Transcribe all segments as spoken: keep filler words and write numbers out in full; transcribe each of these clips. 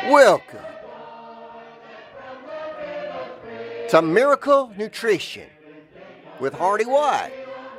Welcome to Miracle Nutrition with Hardy White.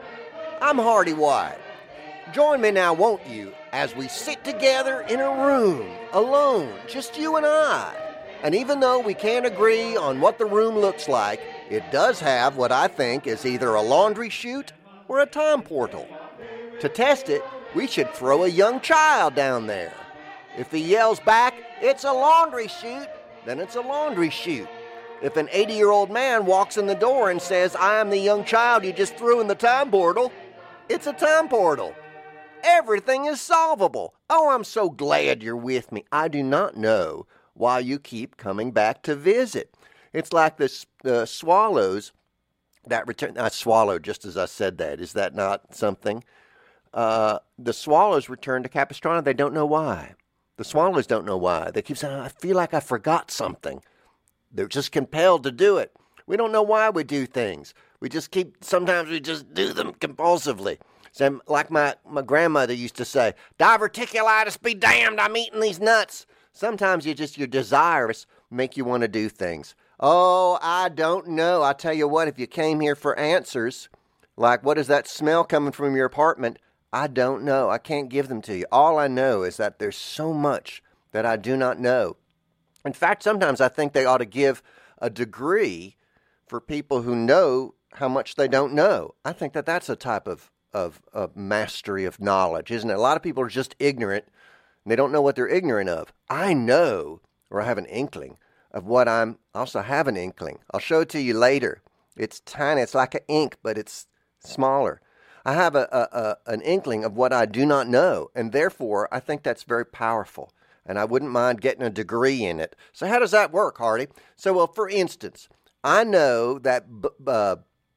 I'm Hardy White. Join me now, won't you, as we sit together in a room, alone, just you and I. And even though we can't agree on what the room looks like, it does have what I think is either a laundry chute or a time portal. To test it, we should throw a young child down there. If he yells back, "It's a laundry chute," then it's a laundry chute. If an eighty-year-old man walks in the door and says, "I am the young child you just threw in the time portal," it's a time portal. Everything is solvable. Oh, I'm so glad you're with me. I do not know why you keep coming back to visit. It's like the uh, swallows that return. I swallowed just as I said that. Is that not something? Uh, the swallows return to Capistrano. They don't know why. The swallows don't know why. They keep saying, "I feel like I forgot something." They're just compelled to do it. We don't know why we do things. We just keep, sometimes we just do them compulsively. So, like my, my grandmother used to say, "Diverticulitis be damned, I'm eating these nuts." Sometimes you just, your desires make you want to do things. Oh, I don't know. I tell you what, if you came here for answers, like what is that smell coming from your apartment? I don't know. I can't give them to you. All I know is that there's so much that I do not know. In fact, sometimes I think they ought to give a degree for people who know how much they don't know. I think that that's a type of, of, of mastery of knowledge, isn't it? A lot of people are just ignorant, and they don't know what they're ignorant of. I know, or I have an inkling, of what I'm, I also have an inkling. I'll show it to you later. It's tiny. It's like an ink, but it's smaller. I have a, a, a an inkling of what I do not know, and therefore I think that's very powerful, and I wouldn't mind getting a degree in it. So how does that work, Hardy? So, well, for instance, I know that, uh,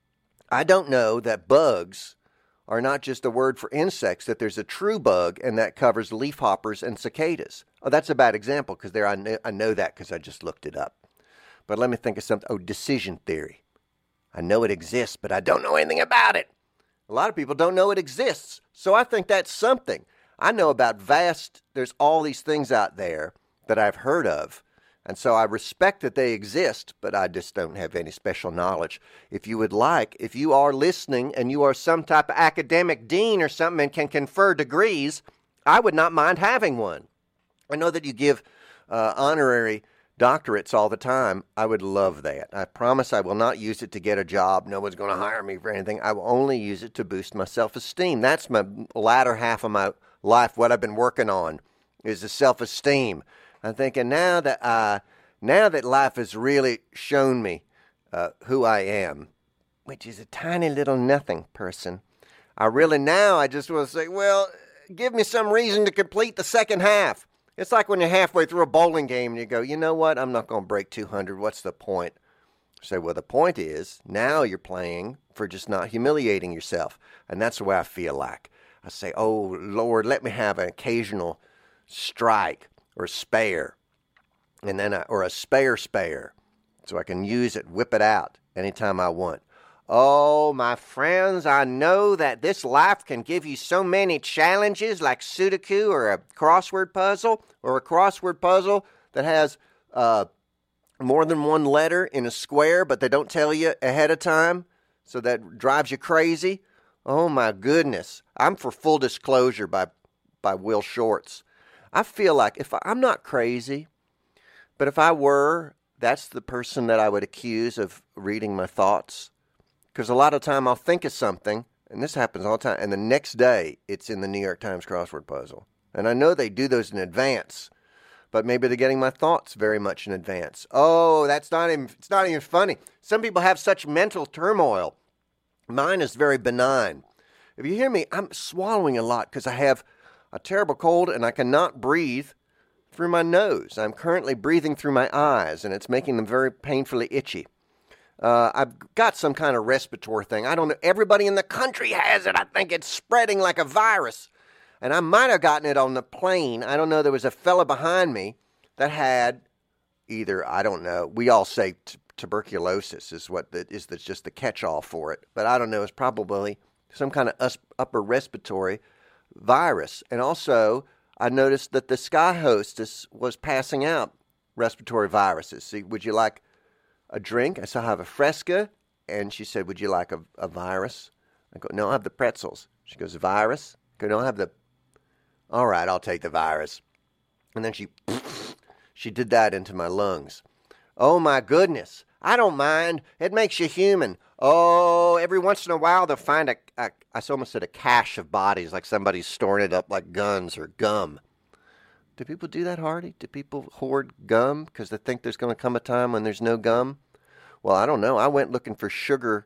I don't know that bugs are not just a word for insects, that there's a true bug, and that covers leafhoppers and cicadas. Oh, that's a bad example, because there I know, I know that because I just looked it up. But let me think of something. Oh, decision theory. I know it exists, but I don't know anything about it. A lot of people don't know it exists, so I think that's something. I know about vast, there's all these things out there that I've heard of, and so I respect that they exist, but I just don't have any special knowledge. If you would like, if you are listening and you are some type of academic dean or something and can confer degrees, I would not mind having one. I know that you give uh, honorary doctorates all the time. I would love that. I promise I will not use it to get a job. No one's going to hire me for anything. I will only use it to boost my self-esteem. That's my latter half of my life. What I've been working on is the self-esteem. I'm thinking now that I, now that life has really shown me uh, who I am, which is a tiny little nothing person, I really now I just want to say, well, give me some reason to complete the second half. It's like when you're halfway through a bowling game and you go, you know what, I'm not going to break two hundred. What's the point? I say, well, the point is now you're playing for just not humiliating yourself. And that's the way I feel like. I say, oh, Lord, let me have an occasional strike or spare, and then I, or a spare spare, so I can use it, whip it out anytime I want. Oh, my friends, I know that this life can give you so many challenges like Sudoku or a crossword puzzle or a crossword puzzle that has uh, more than one letter in a square, but they don't tell you ahead of time, so that drives you crazy. Oh, my goodness. I'm for full disclosure by, by Will Shortz. I feel like if I, I'm not crazy, but if I were, that's the person that I would accuse of reading my thoughts. Because a lot of time I'll think of something, and this happens all the time, and the next day it's in the New York Times crossword puzzle. And I know they do those in advance, but maybe they're getting my thoughts very much in advance. Oh, that's not even, it's not even funny. Some people have such mental turmoil. Mine is very benign. If you hear me, I'm swallowing a lot because I have a terrible cold and I cannot breathe through my nose. I'm currently breathing through my eyes, and it's making them very painfully itchy. Uh, I've got some kind of respiratory thing. I don't know. Everybody in the country has it. I think it's spreading like a virus. And I might have gotten it on the plane. I don't know. There was a fella behind me that had either, I don't know. We all say t- tuberculosis is what the, is the, just the catch-all for it. But I don't know. It's probably some kind of us, upper respiratory virus. And also, I noticed that the sky hostess was passing out respiratory viruses. See, would you like a drink? I said, I have a Fresca. And she said, would you like a, a virus? I go, no, I have the pretzels. She goes, virus? I go, no, I have the, all right, I'll take the virus. And then she, she did that into my lungs. Oh, my goodness. I don't mind. It makes you human. Oh, every once in a while they'll find a, a I almost said a cache of bodies, like somebody's storing it up like guns or gum. Do people do that, Hardy? Do people hoard gum because they think there's going to come a time when there's no gum? Well, I don't know. I went looking for sugar-ish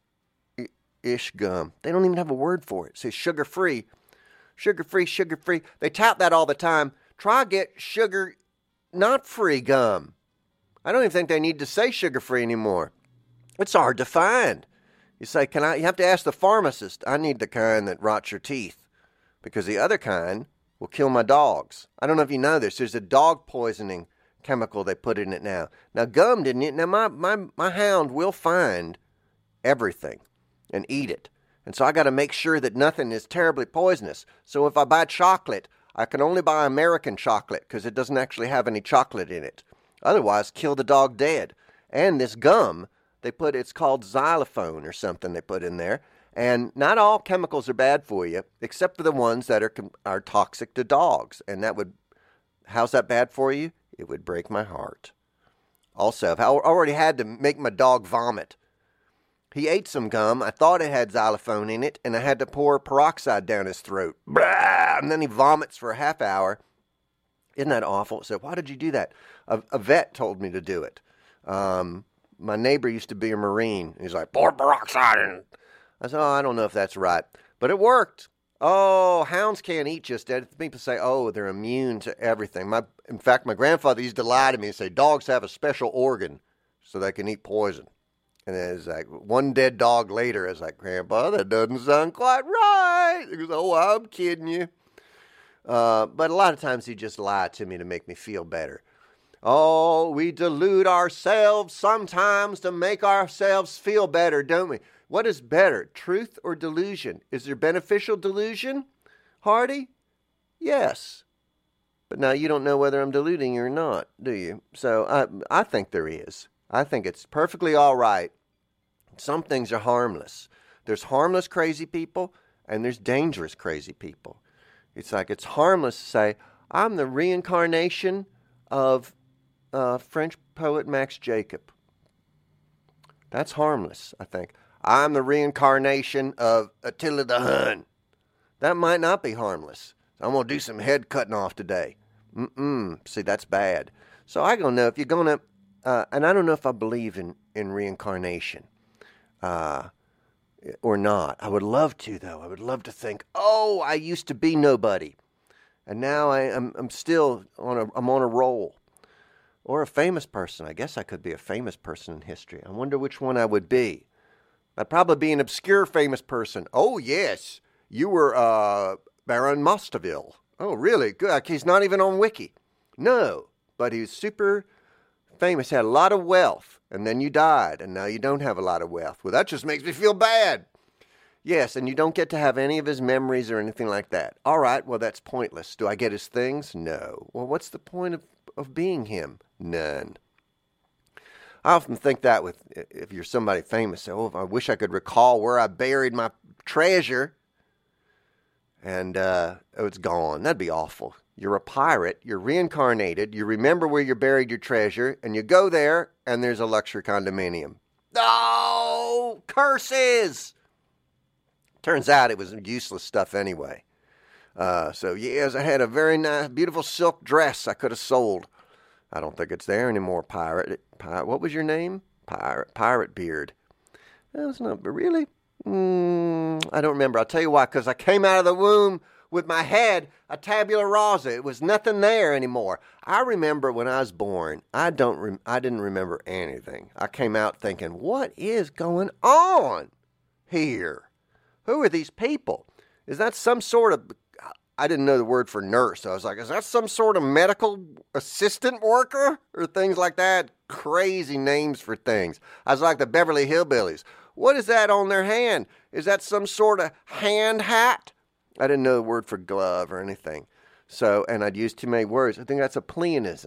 gum. They don't even have a word for it. It says sugar-free. Sugar-free, sugar-free. They tout that all the time. Try get sugar not free gum. I don't even think they need to say sugar-free anymore. It's hard to find. You say, can I? You have to ask the pharmacist. I need the kind that rots your teeth because the other kind will kill my dogs. I don't know if you know this. There's a dog poisoning chemical they put in it now. Now, gum didn't it? Now, my, my, my hound will find everything and eat it. And so I got to make sure that nothing is terribly poisonous. So if I buy chocolate, I can only buy American chocolate because it doesn't actually have any chocolate in it. Otherwise, kill the dog dead. And this gum, they put, it's called xylophone or something they put in there. And not all chemicals are bad for you, except for the ones that are are toxic to dogs. And that would, how's that bad for you? It would break my heart. Also, I've already had to make my dog vomit. He ate some gum. I thought it had xylophone in it, and I had to pour peroxide down his throat. Blah! And then he vomits for a half hour. Isn't that awful? So why did you do that? A, a vet told me to do it. Um, my neighbor used to be a Marine. He's like, pour peroxide in. I said, oh, I don't know if that's right. But it worked. Oh, hounds can't eat just that. People say, oh, they're immune to everything. My, in fact, my grandfather used to lie to me and say, dogs have a special organ so they can eat poison. And then it's like, one dead dog later, it's like, Grandpa, that doesn't sound quite right. He goes, oh, I'm kidding you. Uh, but a lot of times he just lied to me to make me feel better. Oh, we delude ourselves sometimes to make ourselves feel better, don't we? What is better, truth or delusion? Is there beneficial delusion, Hardy? Yes. But now you don't know whether I'm deluding you or not, do you? So I, I think there is. I think it's perfectly all right. Some things are harmless. There's harmless crazy people, and there's dangerous crazy people. It's like it's harmless to say, I'm the reincarnation of uh, French poet Max Jacob. That's harmless, I think. I'm the reincarnation of Attila the Hun. That might not be harmless. I'm going to do some head cutting off today. Mm-mm. See, that's bad. So I don't know if you're going to, uh, and I don't know if I believe in, in reincarnation uh, or not. I would love to, though. I would love to think, oh, I used to be nobody. And now I, I'm, I'm still on a, I'm on a roll. Or a famous person. I guess I could be a famous person in history. I wonder which one I would be. I'd probably be an obscure famous person. Oh, yes. You were uh, Baron Mostaville. Oh, really? Good. He's not even on Wiki. No, but he's super famous. He had a lot of wealth, and then you died, and now you don't have a lot of wealth. Well, that just makes me feel bad. Yes, and you don't get to have any of his memories or anything like that. All right, well, that's pointless. Do I get his things? No. Well, what's the point of, of being him? None. I often think that with if you're somebody famous, oh, I wish I could recall where I buried my treasure, and uh, oh, it's gone. That'd be awful. You're a pirate. You're reincarnated. You remember where you buried your treasure, and you go there, and there's a luxury condominium. Oh, curses! Turns out it was useless stuff anyway. Uh, so, yes, I had a very nice, beautiful silk dress I could have sold. I don't think it's there anymore, pirate. Pirate. What was your name? Pirate. Pirate Beard. That's not really. Mm, I don't remember. I'll tell you why. Because I came out of the womb with my head a tabula rasa. It was nothing there anymore. I remember when I was born. I don't. Rem- I didn't remember anything. I came out thinking, what is going on here? Who are these people? Is that some sort of... I didn't know the word for nurse. So I was like, is that some sort of medical assistant worker? Or things like that? Crazy names for things. I was like the Beverly Hillbillies. What is that on their hand? Is that some sort of hand hat? I didn't know the word for glove or anything. So, and I'd used too many words. I think that's a pleonasm.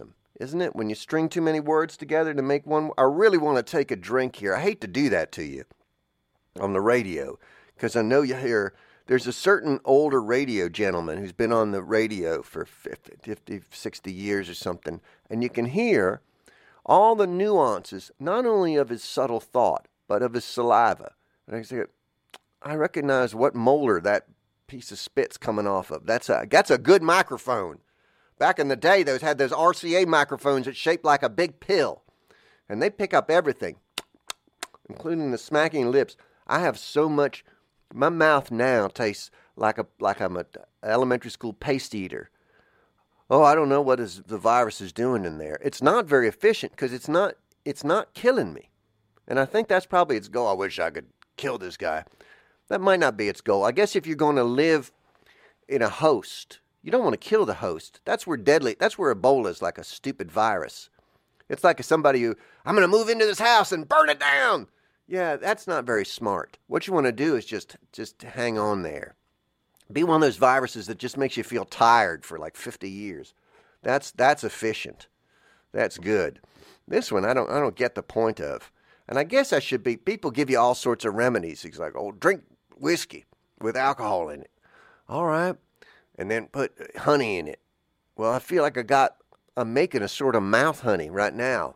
isn't it? When you string too many words together to make one. I really want to take a drink here. I hate to do that to you on the radio, because I know you hear, there's a certain older radio gentleman who's been on the radio for fifty, fifty, sixty years or something, and you can hear all the nuances, not only of his subtle thought, but of his saliva. And I say, I recognize what molar that piece of spit's coming off of. That's a that's a good microphone. Back in the day, those had those R C A microphones that shaped like a big pill, and they pick up everything, including the smacking lips. I have so much. My mouth now tastes like a like I'm a elementary school paste eater. Oh, I don't know what is the virus is doing in there. It's not very efficient because it's not it's not killing me, and I think that's probably its goal. I wish I could kill this guy. That might not be its goal. I guess if you're going to live in a host, you don't want to kill the host. That's where deadly. That's where Ebola is like a stupid virus. It's like somebody who, I'm going to move into this house and burn it down. Yeah, that's not very smart. What you want to do is just just hang on there. Be one of those viruses that just makes you feel tired for like fifty years. That's that's efficient. That's good. This one I don't I don't get the point of. And I guess I should be, people give you all sorts of remedies. It's like, oh, drink whiskey with alcohol in it. All right. And then put honey in it. Well, I feel like I got, I'm making a sort of mouth honey right now.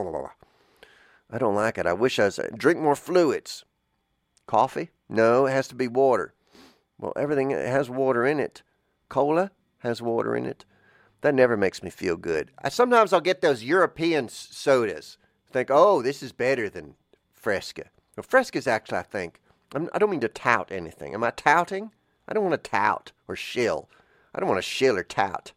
I don't like it. I wish I was, drink more fluids. Coffee? No, it has to be water. Well, everything has water in it. Cola has water in it. That never makes me feel good. I, sometimes I'll get those European sodas. Think, oh, this is better than Fresca. Well, Fresca's actually, I think, I'm, I don't mean to tout anything. Am I touting? I don't want to tout or shill. I don't want to shill or tout.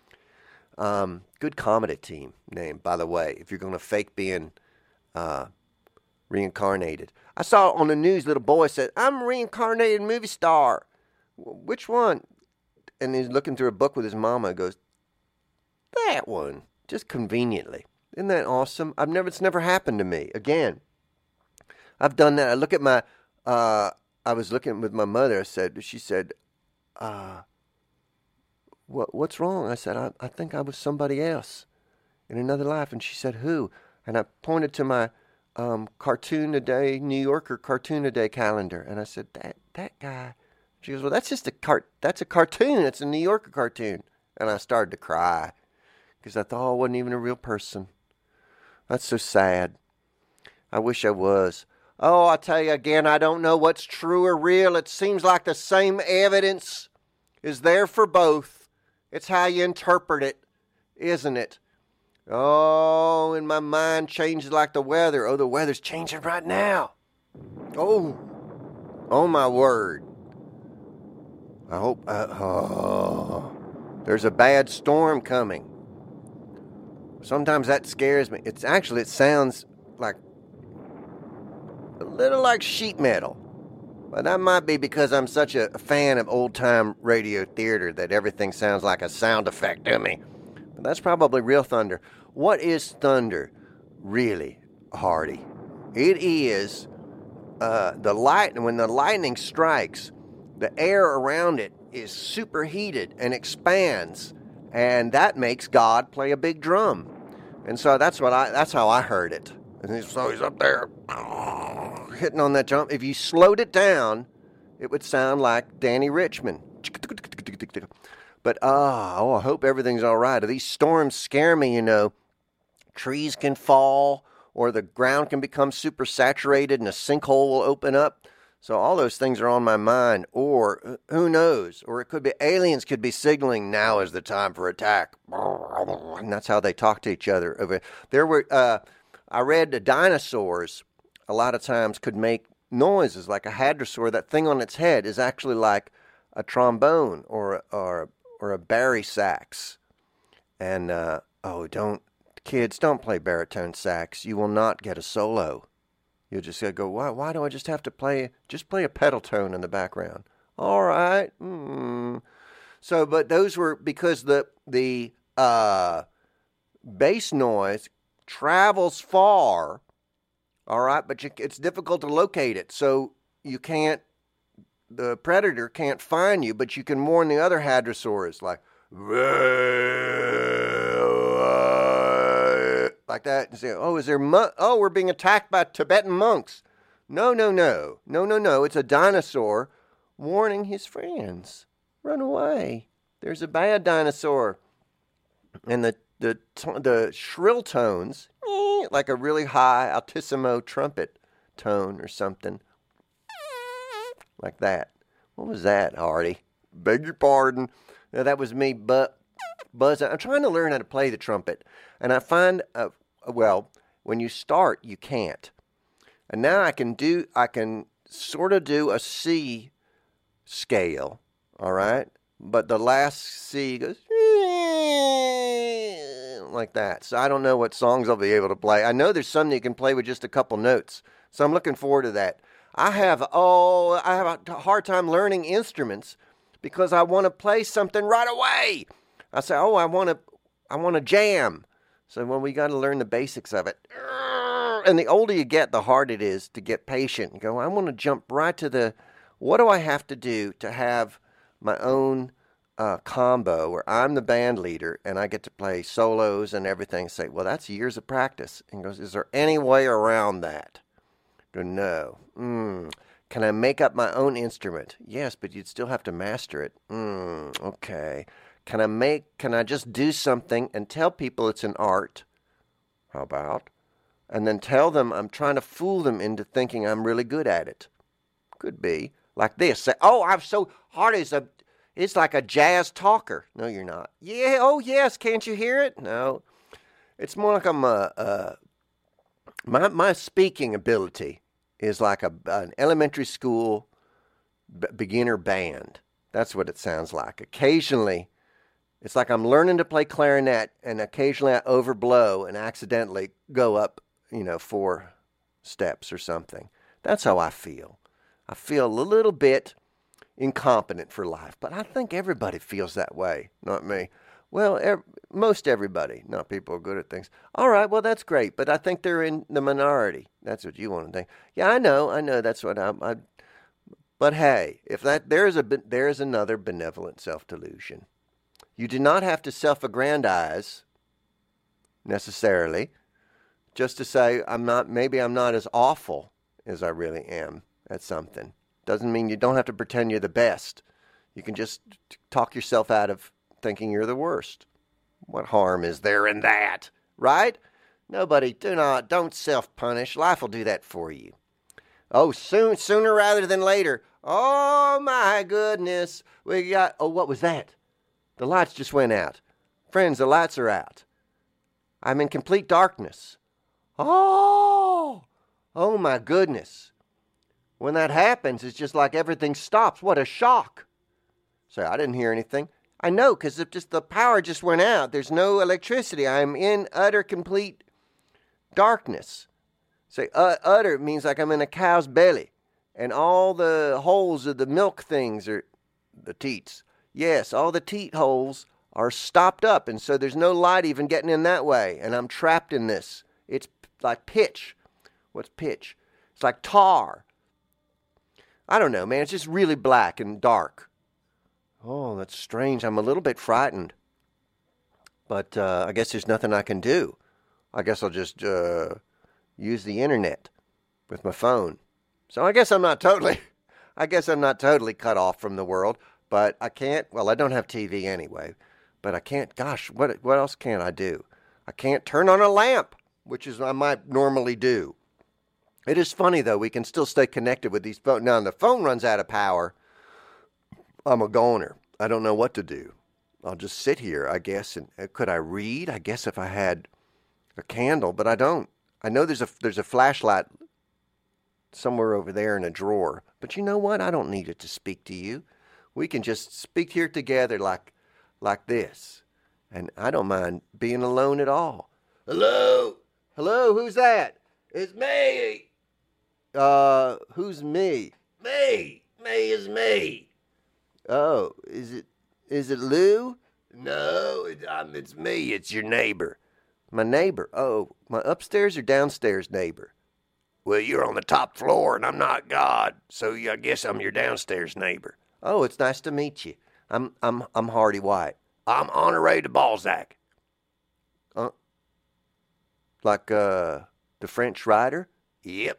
Um, good comedy team name, by the way, if you're going to fake being uh, reincarnated. I saw on the news, little boy said, I'm a reincarnated movie star. Which one? And he's looking through a book with his mama and goes, that one, just conveniently. Isn't that awesome? I've never, it's never happened to me. Again, I've done that. I look at my, uh, I was looking with my mother. I said, she said, uh, what, what's wrong? I said, I, I think I was somebody else in another life. And she said, who? And I pointed to my, um, Cartoon a Day, New Yorker Cartoon a Day calendar. And I said, that, that guy. She goes, well, that's just a cart, that's a cartoon. It's a New Yorker cartoon. And I started to cry because I thought, oh, it wasn't even a real person. That's so sad. I wish I was. Oh, I tell you again, I don't know what's true or real. It seems like the same evidence is there for both. It's how you interpret it, isn't it? Oh, and my mind changes like the weather. Oh, the weather's changing right now. Oh, oh my word. I hope, uh, oh, there's a bad storm coming. Sometimes that scares me. It's actually, it sounds like a little like sheet metal. But that might be because I'm such a fan of old-time radio theater that everything sounds like a sound effect to me. But that's probably real thunder. What is thunder, really, Hardy? It is uh, the light. When the lightning strikes, the air around it is superheated and expands, and that makes God play a big drum. And so that's what I that's how I heard it. And so he's up there hitting on that drum. If you slowed it down, it would sound like Danny Richmond. But ah, oh, I hope everything's all right. These storms scare me, you know. Trees can fall, or the ground can become super saturated and a sinkhole will open up. So all those things are on my mind. Or who knows? Or it could be aliens could be signaling now is the time for attack. And that's how they talk to each other. There were uh, I read the dinosaurs a lot of times could make noises like a hadrosaur. That thing on its head is actually like a trombone or or or a bari sax. And uh, oh, don't kids don't play baritone sax. You will not get a solo. You'll just go, why, why do I just have to play, just play a pedal tone in the background? All right. Mm. So, but those were, because the, the uh, bass noise travels far, all right, but you, it's difficult to locate it. So you can't, the predator can't find you, but you can warn the other hadrosaurs, like, like that and say, oh, is there, mon- oh, we're being attacked by Tibetan monks. No, no, no. No, no, no. It's a dinosaur warning his friends. Run away. There's a bad dinosaur. And the the the shrill tones, like a really high altissimo trumpet tone or something. Like that. What was that, Hardy? Beg your pardon. No, that was me bu- buzzing. I'm trying to learn how to play the trumpet. And I find, uh, well, when you start, you can't. And now I can do, I can sort of do a C scale, all right? But the last C goes like that. So I don't know what songs I'll be able to play. I know there's some that you can play with just a couple notes. So I'm looking forward to that. I have, oh, I have a hard time learning instruments because I want to play something right away. I say, oh, I want to, I want to jam. So, well, we got to learn the basics of it. And the older you get, the harder it is to get patient and go, I want to jump right to the, what do I have to do to have my own uh, combo where I'm the band leader and I get to play solos and everything. Say, well, that's years of practice. And goes, is there any way around that? Go, no. Mm. Can I make up my own instrument? Yes, but you'd still have to master it. Mm, okay. Can I make, can I just do something and tell people it's an art? How about? And then tell them I'm trying to fool them into thinking I'm really good at it. Could be. Like this. Say, oh, I'm so hard as a, it's like a jazz talker. No, you're not. Yeah, oh, yes, can't you hear it? No. It's more like I'm a, a my, my speaking ability is like a, an elementary school b- beginner band. That's what it sounds like. Occasionally, it's like I'm learning to play clarinet, and occasionally I overblow and accidentally go up, you know, four steps or something. That's how I feel. I feel a little bit incompetent for life, but I think everybody feels that way, not me. Well, ev- most everybody, not people who are good at things. All right, well, that's great, but I think they're in the minority. That's what you want to think. Yeah, I know, I know, that's what I'm, I, but hey, if that, there's a, there's another benevolent self-delusion. You do not have to self-aggrandize, necessarily, just to say, I'm not, maybe I'm not as awful as I really am at something. Doesn't mean you don't have to pretend you're the best. You can just talk yourself out of thinking you're the worst. What harm is there in that, right? Nobody, do not, don't self-punish. Life will do that for you. Oh, soon, sooner rather than later. Oh, my goodness. We got, oh, what was that? The lights just went out. Friends, the lights are out. I'm in complete darkness. Oh, oh, my goodness. When that happens, it's just like everything stops. What a shock. So I didn't hear anything. I know, because if just the power just went out, there's no electricity. I'm in utter, complete darkness. Say, uh, utter means like I'm in a cow's belly, and all the holes of the milk things are the teats. Yes, all the teat holes are stopped up, and so there's no light even getting in that way, and I'm trapped in this. It's like pitch. What's pitch? It's like tar. I don't know, man. It's just really black and dark. Oh, that's strange. I'm a little bit frightened. But uh, I guess there's nothing I can do. I guess I'll just uh, use the internet with my phone. So I guess I'm not totally, I guess I'm not totally cut off from the world. But I can't, well, I don't have T V anyway. But I can't, gosh, what what else can I do? I can't turn on a lamp, which is what I might normally do. It is funny, though. We can still stay connected with these phones. Now, when the phone runs out of power, I'm a goner. I don't know what to do. I'll just sit here, I guess. And uh, could I read? I guess if I had a candle, but I don't. I know there's a there's a flashlight somewhere over there in a drawer. But you know what? I don't need it to speak to you. We can just speak here together like like this. And I don't mind being alone at all. Hello? Hello? Who's that? It's me. Uh, who's me? Me. Me is me. Oh, is it, is it Lou? No, it, um, it's me. It's your neighbor. My neighbor? Oh, my upstairs or downstairs neighbor? Well, you're on the top floor and I'm not God, so I guess I'm your downstairs neighbor. Oh, it's nice to meet you. I'm, I'm, I'm Hardy White. I'm Honoré de Balzac. Uh, Like uh, the French writer? Yep.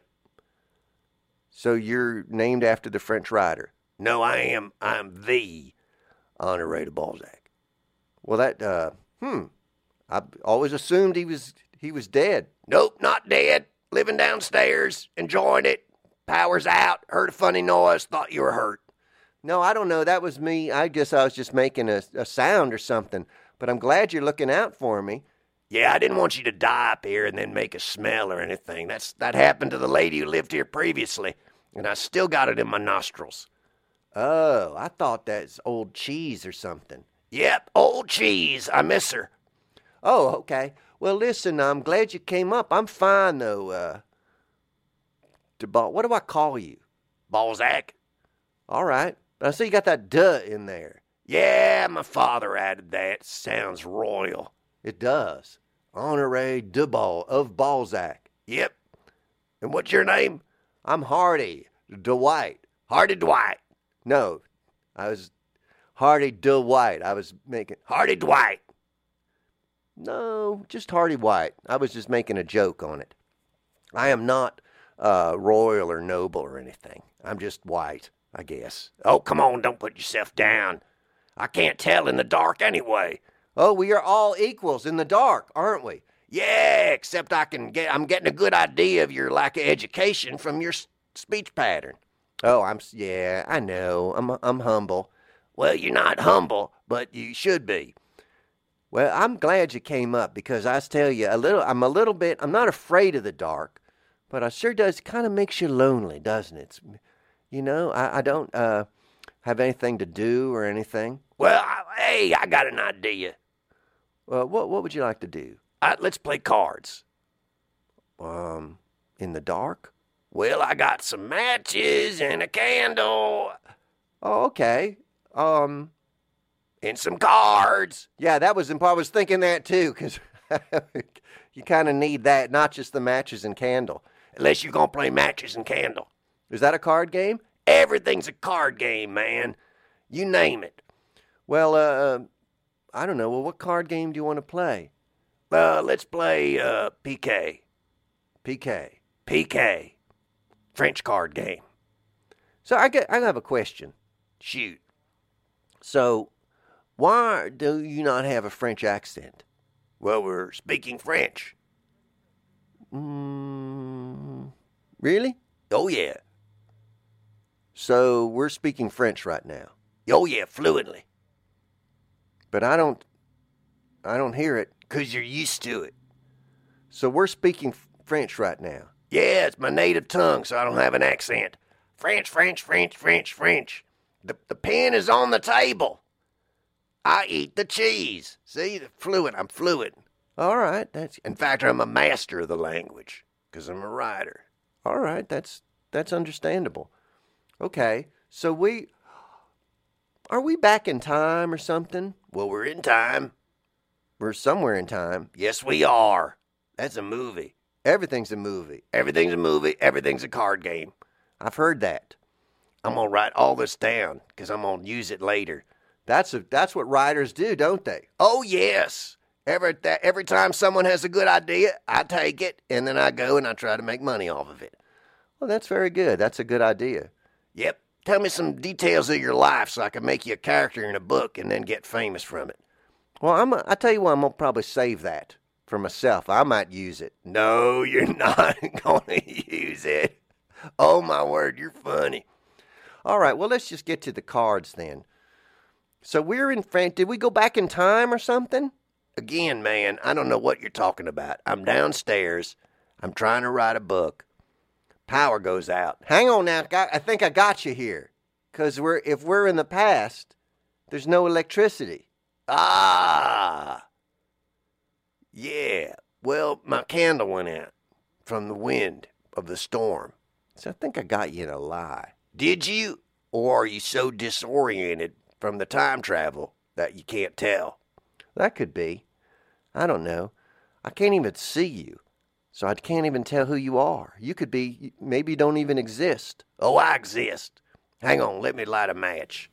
So you're named after the French writer? No, I am. I'm the Honoré de Balzac. Well, that, uh, hmm. I always assumed he was he was dead. Nope, not dead. Living downstairs, enjoying it. Power's out. Heard a funny noise. Thought you were hurt. No, I don't know. That was me. I guess I was just making a, a sound or something. But I'm glad you're looking out for me. Yeah, I didn't want you to die up here and then make a smell or anything. That's that happened to the lady who lived here previously, and I still got it in my nostrils. Oh, I thought that's old cheese or something. Yep, old cheese. I miss her. Oh, okay. Well, listen, I'm glad you came up. I'm fine, though. Uh, to ball, what do I call you? Balzac. All right. But I see you got that duh in there. Yeah, my father added that. Sounds royal. It does. Honoré de Bal of Balzac. Yep. And what's your name? I'm Hardy Dwight. Hardy Dwight. No, I was Hardy Dwight. I was making Hardy Dwight. No, just Hardy White. I was just making a joke on it. I am not uh, royal or noble or anything. I'm just white, I guess. Oh, come on, don't put yourself down. I can't tell in the dark anyway. Oh, we are all equals in the dark, aren't we? Yeah, except I can get. I'm getting a good idea of your lack of education from your speech pattern. Oh, I'm yeah, I know. I'm I'm humble. Well, you're not humble, but you should be. Well, I'm glad you came up because I tell you a little. I'm a little bit. I'm not afraid of the dark, but it sure does kind of makes you lonely, doesn't it? It's, you know, I, I don't uh, have anything to do or anything. Well, I, hey, I got an idea. Well, what what would you like to do? Uh, let's play cards. Um, in the dark? Well, I got some matches and a candle. Oh, okay. Um, and some cards. Yeah, that was. I was thinking that too, because you kind of need that, not just the matches and candle. Unless you're gonna play matches and candle. Is that a card game? Everything's a card game, man. You name it. Well, uh, I don't know. Well, what card game do you want to play? Uh, let's play uh, P K. P K. P K. French card game. So I get, I have a question. Shoot. So, why do you not have a French accent? Well, we're speaking French. Mm, really? Oh, yeah. So, we're speaking French right now. Oh, yeah, fluently. But I don't, I don't hear it. Because you're used to it. So, we're speaking French right now. Yeah, it's my native tongue, so I don't have an accent. French, French, French, French, French. The, the pen is on the table. I eat the cheese. See, the fluent. I'm fluent. All right, that's. In fact, I'm a master of the language because I'm a writer. All right, that's that's understandable. Okay, so we are we back in time or something? Well, we're in time. We're somewhere in time. Yes, we are. That's a movie. Everything's a movie. Everything's a movie. Everything's a card game. I've heard that. I'm gonna write all this down because I'm gonna use it later. That's a that's what writers do, don't they? Oh yes. Every th- every time someone has a good idea, I take it and then I go and I try to make money off of it. Well, that's very good. That's a good idea. Yep. Tell me some details of your life so I can make you a character in a book and then get famous from it. Well, I'm. A, I tell you what, I'm gonna probably save that for myself. I might use it. No, you're not gonna use it. Oh my word, you're funny. All right. Well, let's just get to the cards then. So we're in France. Did we go back in time or something? Again, man, I don't know what you're talking about. I'm downstairs. I'm trying to write a book. Power goes out. Hang on now. I think I got you here. Because we're, if we're in the past, there's no electricity. Ah. Yeah. Well, my candle went out from the wind of the storm. So I think I got you in a lie. Did you? Or are you so disoriented from the time travel that you can't tell? That could be. I don't know. I can't even see you. So I can't even tell who you are. You could be, maybe you don't even exist. Oh, I exist. Hang on, let me light a match.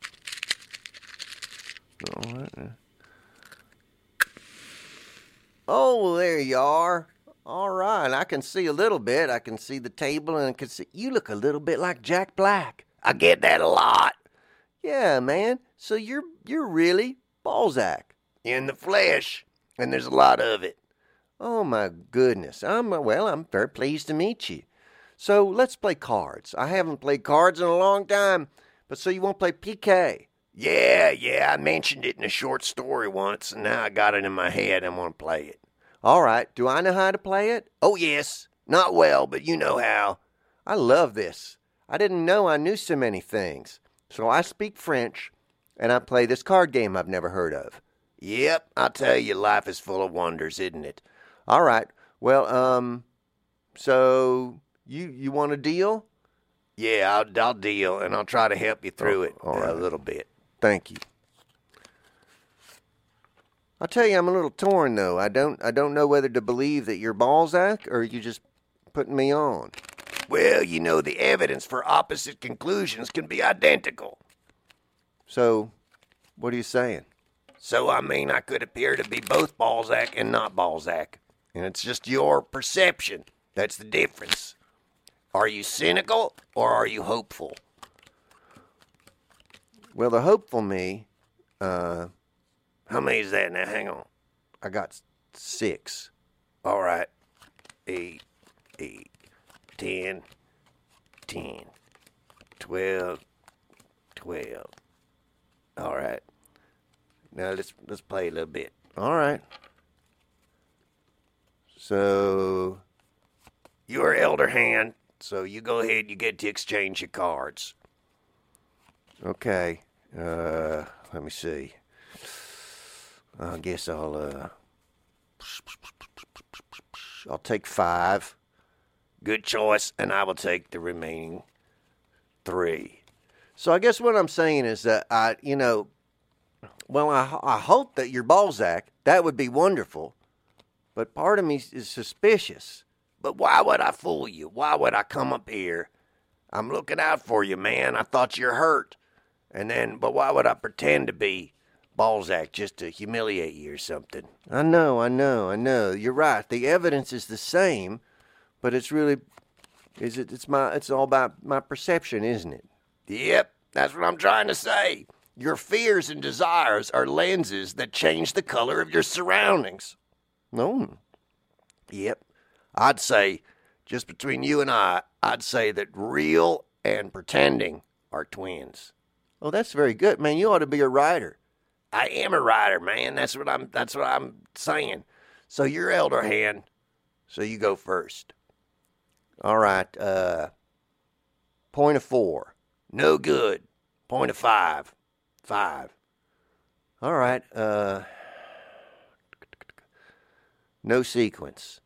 Oh, oh there you are. All right, I can see a little bit. I can see the table, and I can see you look a little bit like Jack Black. I get that a lot. Yeah, man. So you're you're really Balzac in the flesh, and there's a lot of it. Oh my goodness. I'm well. I'm very pleased to meet you. So let's play cards. I haven't played cards in a long time, but so you won't play P K? Yeah, yeah. I mentioned it in a short story once, and now I got it in my head. I want to play it. All right. Do I know how to play it? Oh, yes. Not well, but you know how. I love this. I didn't know I knew so many things. So I speak French, and I play this card game I've never heard of. Yep. I tell you, life is full of wonders, isn't it? All right. Well, um, so you you want a deal? Yeah, I'll, I'll deal, and I'll try to help you through oh, it all right. a little bit. Thank you. I'll tell you, I'm a little torn, though. I don't I don't know whether to believe that you're Balzac or you just putting me on. Well, you know, the evidence for opposite conclusions can be identical. So, what are you saying? So, I mean, I could appear to be both Balzac and not Balzac. And it's just your perception. That's the difference. Are you cynical or are you hopeful? Well, the hopeful me, uh... How many is that now? Hang on. I got six. All right. Eight, eight, ten, ten, twelve, twelve. All right. Now let's let's play a little bit. All right. So you're elder hand, so you go ahead. You get to exchange your cards. Okay. Uh, let me see. I guess I'll uh, I'll take five. Good choice, and I will take the remaining three. So I guess what I'm saying is that I, you know, well, I I hope that you're Balzac. That would be wonderful. But part of me is suspicious. But why would I fool you? Why would I come up here? I'm looking out for you, man. I thought you're hurt. And then, but why would I pretend to be Balzac just to humiliate you or something? I know, I know, I know. You're right. The evidence is the same, but it's really, is it? It's my, it's all about my perception, isn't it? Yep, that's what I'm trying to say. Your fears and desires are lenses that change the color of your surroundings. No. Yep. I'd say, just between you and I, I'd say that real and pretending are twins. Oh, that's very good, man. You ought to be a writer. I am a writer, man. That's what I'm. That's what I'm saying. So you're elder hand. So you go first. All right. Uh, point of four. No good. Point of five. Five. All right. Uh, no sequence.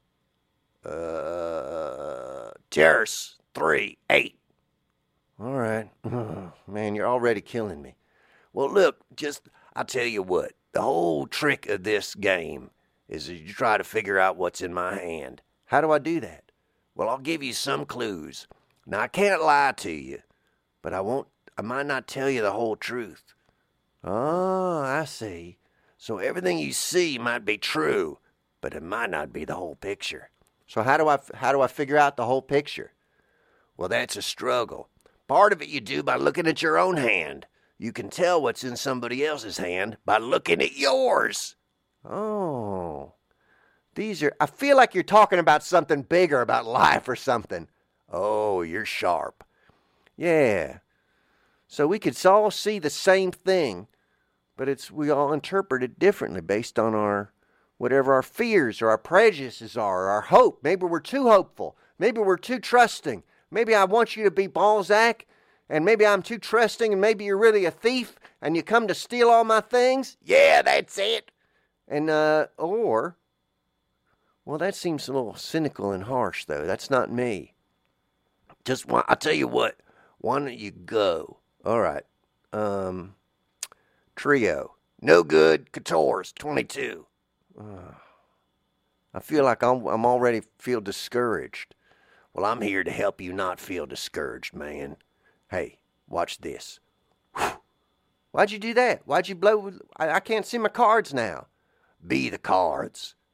Uh, tierce. Three. Eight. All right. Man, you're already killing me. Well, look, just, I'll tell you what. The whole trick of this game is that you try to figure out what's in my hand. How do I do that? Well, I'll give you some clues. Now, I can't lie to you, but I won't, I might not tell you the whole truth. Oh, I see. So everything you see might be true, but it might not be the whole picture. So how do I, how do I figure out the whole picture? Well, that's a struggle. Part of it you do by looking at your own hand. You can tell what's in somebody else's hand by looking at yours. Oh. These are, I feel like you're talking about something bigger, about life or something. Oh, you're sharp. Yeah. So we could all see the same thing, but it's we all interpret it differently based on our, whatever our fears or our prejudices are, or our hope. Maybe we're too hopeful. Maybe we're too trusting. Maybe I want you to be Balzac, and maybe I'm too trusting, and maybe you're really a thief, and you come to steal all my things. Yeah, that's it. And, uh, or, well, that seems a little cynical and harsh, though. That's not me. Just, one, I'll tell you what, why don't you go? All right. Um, trio. No good. Quatorze, twenty-two. Uh, I feel like I'm, I'm already feel discouraged. Well, I'm here to help you not feel discouraged, man. Hey, watch this. Why'd you do that? Why'd you blow? I, I can't see my cards now. Be the cards.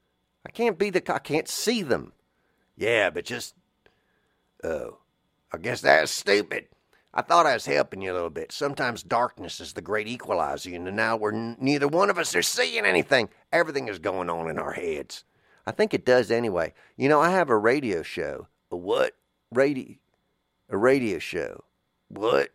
I can't be the, I can't see them. Yeah, but just, oh, I guess that's stupid. I thought I was helping you a little bit. Sometimes darkness is the great equalizer, and now we're n- neither one of us are seeing anything. Everything is going on in our heads. I think it does anyway. You know, I have a radio show. A what? Radio, a radio show. What?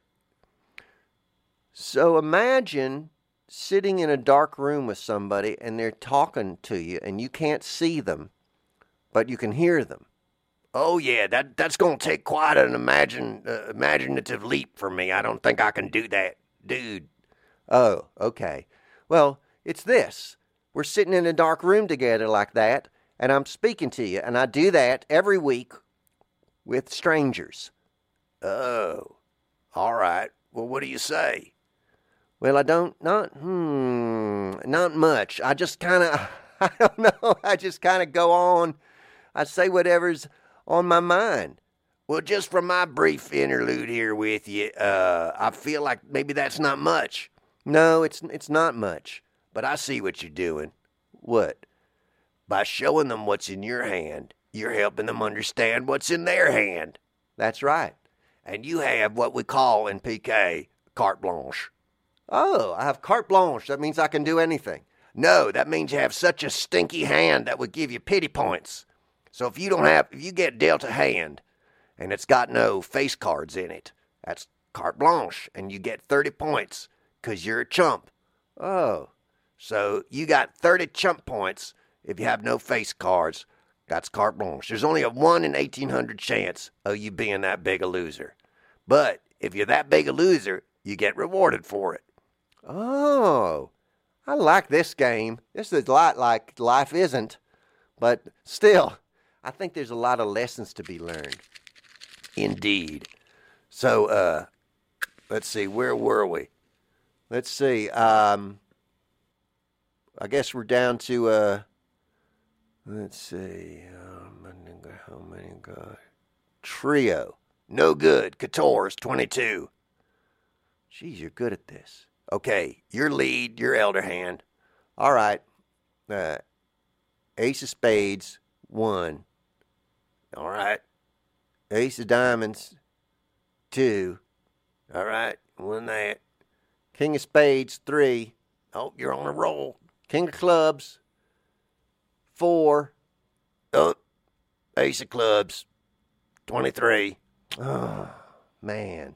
So imagine sitting in a dark room with somebody and they're talking to you and you can't see them, but you can hear them. Oh, yeah, that that's going to take quite an imagine, uh, imaginative leap for me. I don't think I can do that, dude. Oh, okay. Well, it's this. We're sitting in a dark room together like that, and I'm speaking to you, and I do that every week with strangers. Oh, all right. Well, what do you say? Well, I don't, not, hmm, not much. I just kind of, I don't know, I just kind of go on. I say whatever's on my mind. Well, just from my brief interlude here with you, uh, I feel like maybe that's not much. No, it's it's not much. But I see what you're doing. What? By showing them what's in your hand, you're helping them understand what's in their hand. That's right. And you have what we call in P K, carte blanche. Oh, I have carte blanche. That means I can do anything. No, that means you have such a stinky hand that would give you pity points. So if you don't have, if you get dealt a hand and it's got no face cards in it, that's carte blanche, and you get thirty points because you're a chump. Oh. So you got thirty chump points if you have no face cards. That's carte blanche. There's only a one in eighteen hundred chance of you being that big a loser. But if you're that big a loser, you get rewarded for it. Oh. I like this game. This is a lot like life isn't. But still, I think there's a lot of lessons to be learned. Indeed. So, uh, let's see, where were we? Let's see. Um, I guess we're down to, uh, let's see, how many, how many God? Trio. No good. Couture's twenty-two. Geez, you're good at this. Okay, your lead, your elder hand. All right. Uh, Ace of spades, one. All right. Ace of diamonds, two. All right, won that. King of spades, three. Oh, you're on a roll. King of clubs, four. Oh, ace of clubs, twenty-three. Oh, man.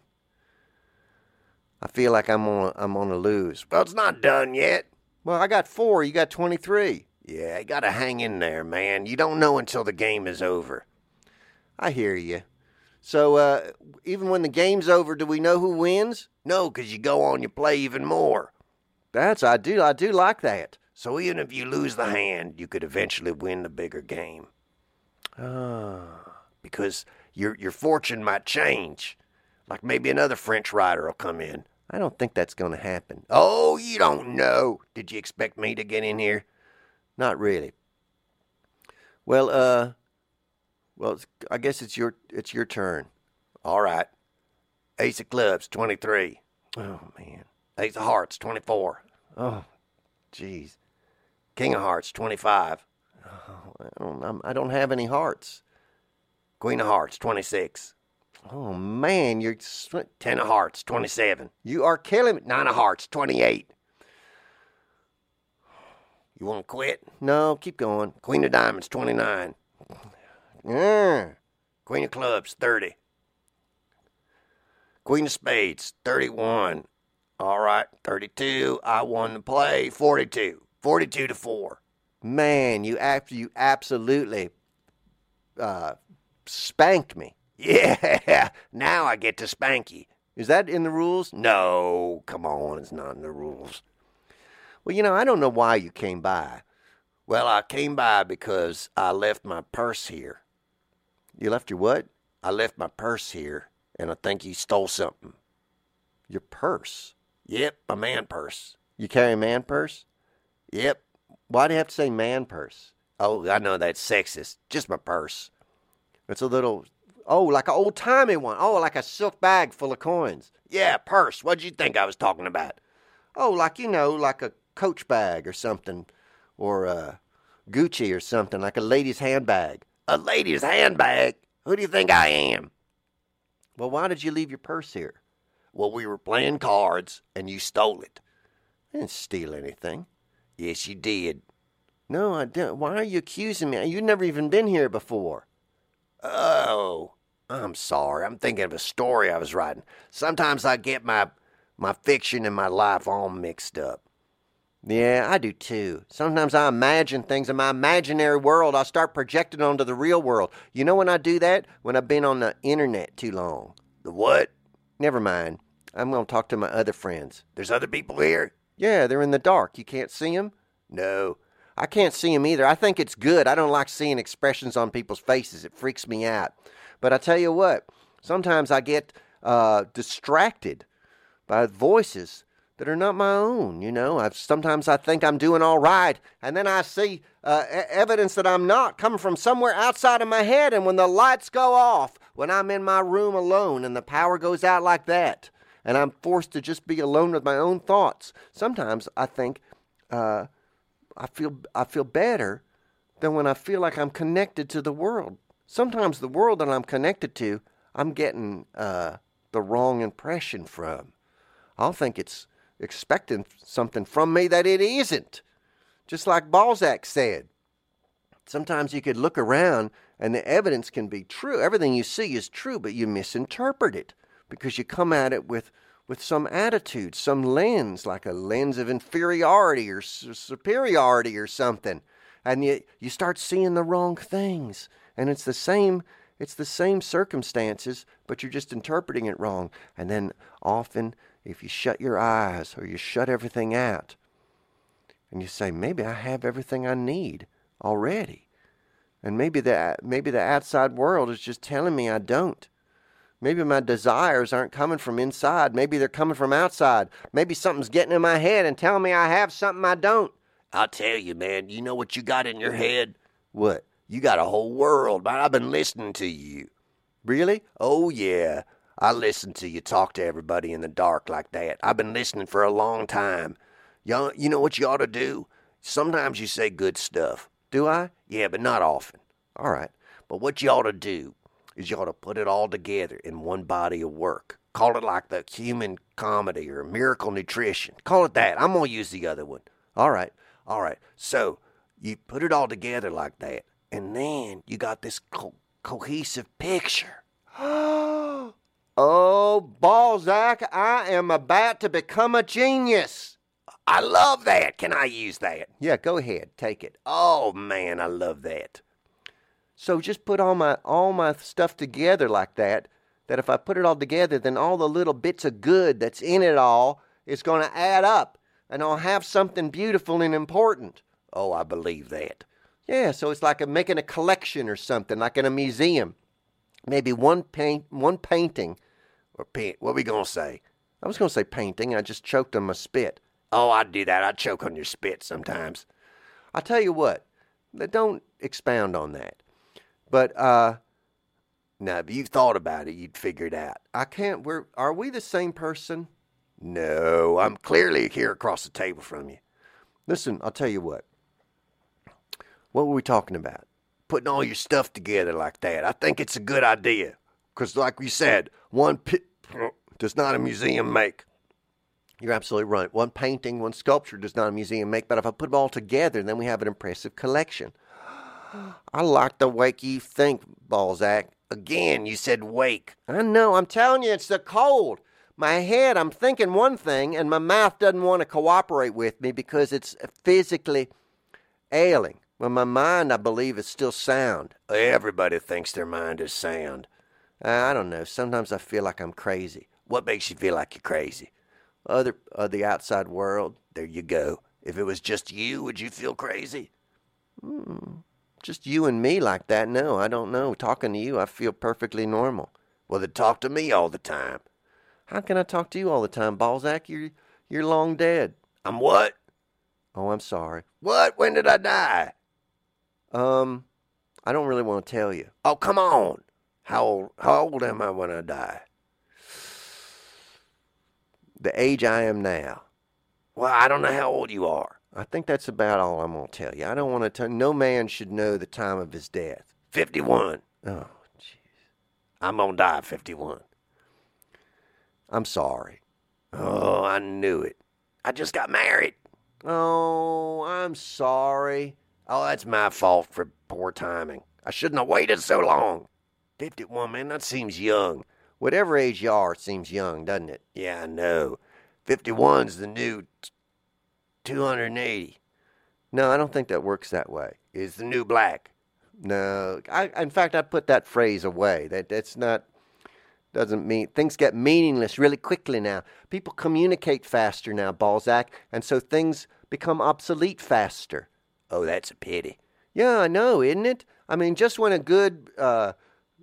I feel like I'm on a, I'm on a lose. Well, it's not done yet. Well, I got four. You got twenty-three. Yeah, you got to hang in there, man. You don't know until the game is over. I hear you. So, uh, even when the game's over, do we know who wins? No, because you go on, you play even more. That's, I do, I do like that. So even if you lose the hand, you could eventually win the bigger game. Ah. Because your your fortune might change. Like maybe another French rider will come in. I don't think that's going to happen. Oh, you don't know. Did you expect me to get in here? Not really. Well, uh, well, it's, I guess it's your it's your turn. All right. Ace of clubs, twenty-three. Oh, man. Ace of hearts, twenty-four. Oh, jeez. King of hearts, twenty-five. Oh, I don't I'm, I don't have any hearts. Queen of hearts, twenty-six. Oh, man, you're... Ten of hearts, twenty-seven. You are killing me. Nine of hearts, twenty-eight. You want to quit? No, keep going. Queen of diamonds, twenty-nine. Yeah. Queen of clubs, thirty. Queen of spades, thirty-one. All right, thirty-two. I won the play, forty-two. forty-two to four. Man, you, ab- you absolutely uh, spanked me. Yeah, now I get to spank you. Is that in the rules? No, come on, it's not in the rules. Well, you know, I don't know why you came by. Well, I came by because I left my purse here. You left your what? I left my purse here, and I think you stole something. Your purse? Yep, a man purse. You carry a man purse? Yep. Why do you have to say man purse? Oh, I know that's sexist. Just my purse. It's a little... Oh, like an old-timey one. Oh, like a silk bag full of coins. Yeah, purse. What'd you think I was talking about? Oh, like, you know, like a Coach bag or something. Or, uh, Gucci or something, like a lady's handbag. A lady's handbag? Who do you think I am? Well, why did you leave your purse here? Well, we were playing cards, and you stole it. I didn't steal anything. Yes, you did. No, I didn't. Why are you accusing me? You've never even been here before. Oh, I'm sorry. I'm thinking of a story I was writing. Sometimes I get my my fiction and my life all mixed up. Yeah, I do too. Sometimes I imagine things in my imaginary world. I start projecting onto the real world. You know when I do that? When I've been on the internet too long. The what? Never mind. I'm going to talk to my other friends. There's other people here? Yeah, they're in the dark. You can't see them? No. I can't see them either. I think it's good. I don't like seeing expressions on people's faces. It freaks me out. But I tell you what, sometimes I get uh, distracted by voices that are not my own, you know. I've, sometimes I think I'm doing all right, and then I see uh, e- evidence that I'm not coming from somewhere outside of my head, and when the lights go off, when I'm in my room alone and the power goes out like that, and I'm forced to just be alone with my own thoughts, sometimes I think uh, I feel I feel better than when I feel like I'm connected to the world. Sometimes the world that I'm connected to, I'm getting uh, the wrong impression from. I'll think it's expecting something from me that it isn't. Just like Balzac said. Sometimes you could look around and the evidence can be true. Everything you see is true, but you misinterpret it because you come at it with, with some attitude, some lens, like a lens of inferiority or su- superiority or something. And you, you start seeing the wrong things. And it's the same it's the same circumstances, but you're just interpreting it wrong. And then often, if you shut your eyes or you shut everything out and you say, maybe I have everything I need already. And maybe the, maybe the outside world is just telling me I don't. Maybe my desires aren't coming from inside. Maybe they're coming from outside. Maybe something's getting in my head and telling me I have something I don't. I'll tell you, man, you know what you got in your head? What? You got a whole world, man. I've been listening to you. Really? Oh, yeah. I listen to you talk to everybody in the dark like that. I've been listening for a long time. You, you know what you ought to do? Sometimes you say good stuff. Do I? Yeah, but not often. All right. But what you ought to do is you ought to put it all together in one body of work. Call it like the Human Comedy or Miracle Nutrition. Call it that. I'm going to use the other one. All right. All right. So you put it all together like that. And then you got this co- cohesive picture. Oh, Balzac, I am about to become a genius. I love that. Can I use that? Yeah, go ahead. Take it. Oh, man, I love that. So just put all my all my stuff together like that, that if I put it all together, then all the little bits of good that's in it all is going to add up, and I'll have something beautiful and important. Oh, I believe that. Yeah, so it's like a, making a collection or something, like in a museum. Maybe one paint, one painting. Or paint. What are we going to say? I was going to say painting. I just choked on my spit. Oh, I do that. I choke on your spit sometimes. I tell you what, don't expound on that. But, uh... Now, if you thought about it, you'd figure it out. I can't, we're, are we the same person? No, I'm clearly here across the table from you. Listen, I'll tell you what. What were we talking about? Putting all your stuff together like that. I think it's a good idea. Because like we said, one pit does not a museum make. You're absolutely right. One painting, one sculpture does not a museum make. But if I put them all together, then we have an impressive collection. I like the way you think, Balzac. Again, you said wake. I know. I'm telling you, it's the cold. My head, I'm thinking one thing, and my mouth doesn't want to cooperate with me because it's physically ailing. Well, my mind, I believe, is still sound. Everybody thinks their mind is sound. Uh, I don't know. Sometimes I feel like I'm crazy. What makes you feel like you're crazy? Other, uh, the outside world. There you go. If it was just you, would you feel crazy? Hmm. Just you and me like that? No, I don't know. Talking to you, I feel perfectly normal. Well, then talk to me all the time. How can I talk to you all the time, Balzac? You're, you're long dead. I'm what? Oh, I'm sorry. What? When did I die? Um, I don't really want to tell you. Oh, come on. How old, how old am I when I die? The age I am now. Well, I don't know how old you are. I think that's about all I'm going to tell you. I don't want to tell. No man should know the time of his death. fifty-one. Oh, jeez. I'm gonna die at fifty-one. I'm sorry. Oh, I knew it. I just got married. Oh, I'm sorry. Oh, that's my fault for poor timing. I shouldn't have waited so long. fifty-one, man, that seems young. Whatever age you are, it seems young, doesn't it? Yeah, I know. fifty-one's the new t- two hundred eighty. No, I don't think that works that way. It's the new black. No, I, in fact, I put that phrase away. That that's not doesn't mean things get meaningless really quickly now. People communicate faster now, Balzac, and so things become obsolete faster. Oh, that's a pity. Yeah, I know, isn't it? I mean, just when a good uh,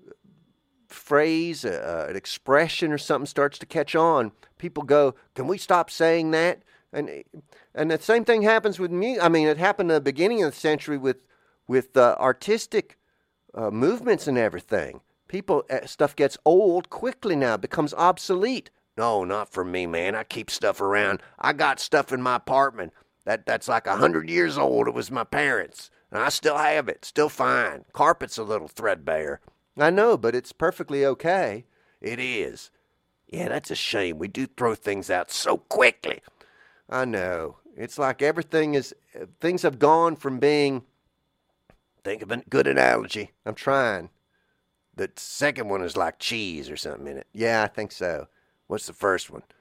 phrase, uh, an expression, or something starts to catch on, people go, "Can we stop saying that?" And and the same thing happens with me. I mean, it happened at the beginning of the century with with uh, artistic uh, movements and everything. People, uh, stuff gets old quickly now, becomes obsolete. No, not for me, man. I keep stuff around. I got stuff in my apartment that that's like a hundred years old. It was my parents, and I still have it. Still fine. Carpet's a little threadbare. I know, but it's perfectly okay. It is. Yeah, that's a shame. We do throw things out so quickly. I know. It's like everything is, things have gone from being, think of a good analogy. I'm trying. The second one is like cheese or something in it. Yeah, I think so. What's the first one?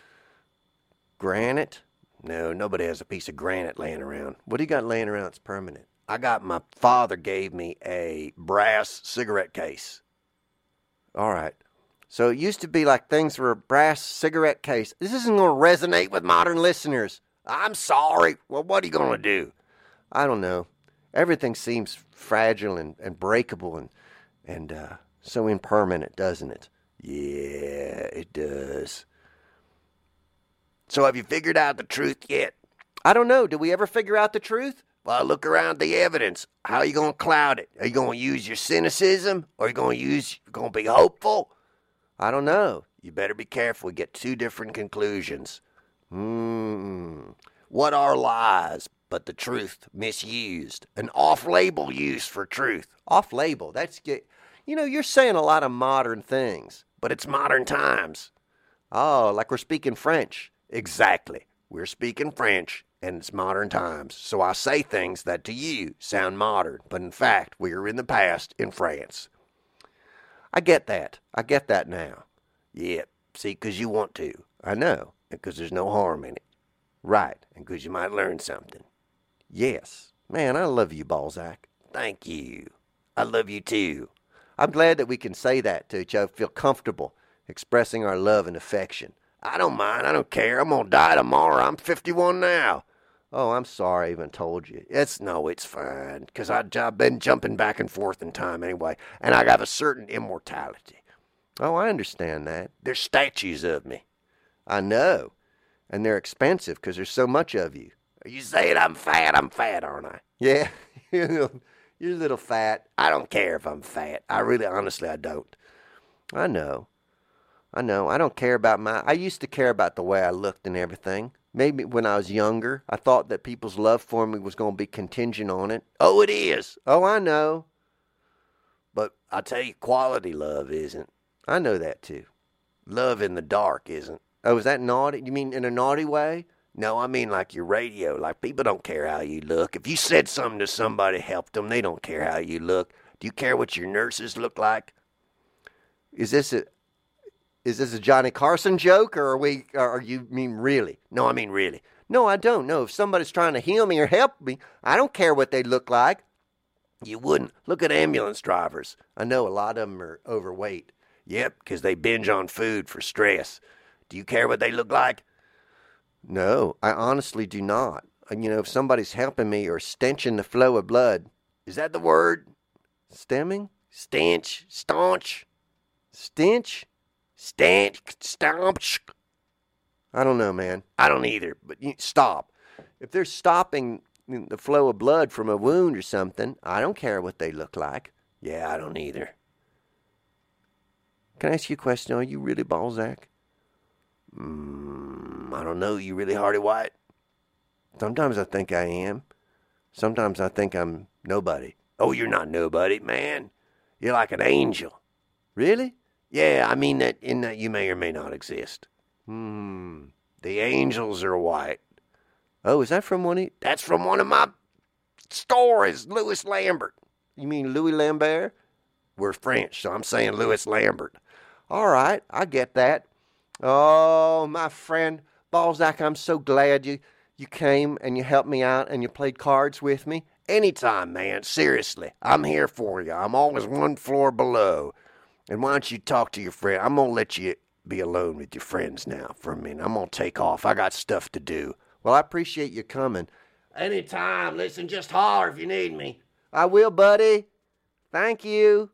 Granite? No, nobody has a piece of granite laying around. What do you got laying around that's permanent? I got, my father gave me a brass cigarette case. All right. So it used to be like things were a brass cigarette case. This isn't going to resonate with modern listeners. I'm sorry. Well, what are you going to do? I don't know. Everything seems fragile and, and breakable and and uh, so impermanent, doesn't it? Yeah, it does. So have you figured out the truth yet? I don't know. Did we ever figure out the truth? Well, look around the evidence. How are you going to cloud it? Are you going to use your cynicism? Or are you going to use, going to be hopeful? I don't know. You better be careful. We get two different conclusions. Hmm. What are lies but the truth misused? An off-label use for truth. Off-label. That's get. You know, you're saying a lot of modern things. But it's modern times. Oh, like we're speaking French. Exactly. We're speaking French, and it's modern times. So I say things that to you sound modern, but in fact, we are in the past in France. I get that. I get that now. Yeah, see, because you want to. I know. Because there's no harm in it. Right. And because you might learn something. Yes. Man, I love you, Balzac. Thank you. I love you too. I'm glad that we can say that to each other, feel comfortable expressing our love and affection. I don't mind. I don't care. I'm going to die tomorrow. I'm fifty-one now. Oh, I'm sorry I even told you. It's, no, it's fine. Because I've been jumping back and forth in time anyway. And I got a certain immortality. Oh, I understand that. There's statues of me. I know. And they're expensive because there's so much of you. Are you saying I'm fat? I'm fat, aren't I? Yeah. You're a little fat. I don't care if I'm fat. I really, honestly, I don't. I know. I know. I don't care about my... I used to care about the way I looked and everything. Maybe when I was younger, I thought that people's love for me was going to be contingent on it. Oh, it is. Oh, I know. But I tell you, quality love isn't. I know that, too. Love in the dark isn't. Oh, is that naughty? You mean in a naughty way? No, I mean like your radio. Like, people don't care how you look. If you said something to somebody, helped them, they don't care how you look. Do you care what your nurses look like? Is this a... Is this a Johnny Carson joke, or are we? Or are you mean really? No, I mean really. No, I don't. No, if somebody's trying to heal me or help me, I don't care what they look like. You wouldn't. Look at ambulance drivers. I know a lot of them are overweight. Yep, because they binge on food for stress. Do you care what they look like? No, I honestly do not. And, you know, if somebody's helping me or stenching the flow of blood. Is that the word? Stemming? Stench? Staunch? Stench? Stench? Staunch? I don't know, man. I don't either, but you, stop. If they're stopping the flow of blood from a wound or something, I don't care what they look like. Yeah, I don't either. Can I ask you a question? Are you really Balzac? Mm, I don't know. You really Hardy White? Sometimes I think I am. Sometimes I think I'm nobody. Oh, you're not nobody, man. You're like an angel. Really? Yeah, I mean that in that you may or may not exist. Hmm. The angels are white. Oh, is that from one of... That's from one of my stories, Louis Lambert. You mean Louis Lambert? We're French, so I'm saying Louis Lambert. All right, I get that. Oh, my friend Balzac, I'm so glad you, you came and you helped me out and you played cards with me. Anytime, man. Seriously, I'm here for you. I'm always one floor below. And why don't you talk to your friend? I'm going to let you be alone with your friends now for a minute. I'm going to take off. I got stuff to do. Well, I appreciate you coming. Anytime. Listen, just holler if you need me. I will, buddy. Thank you.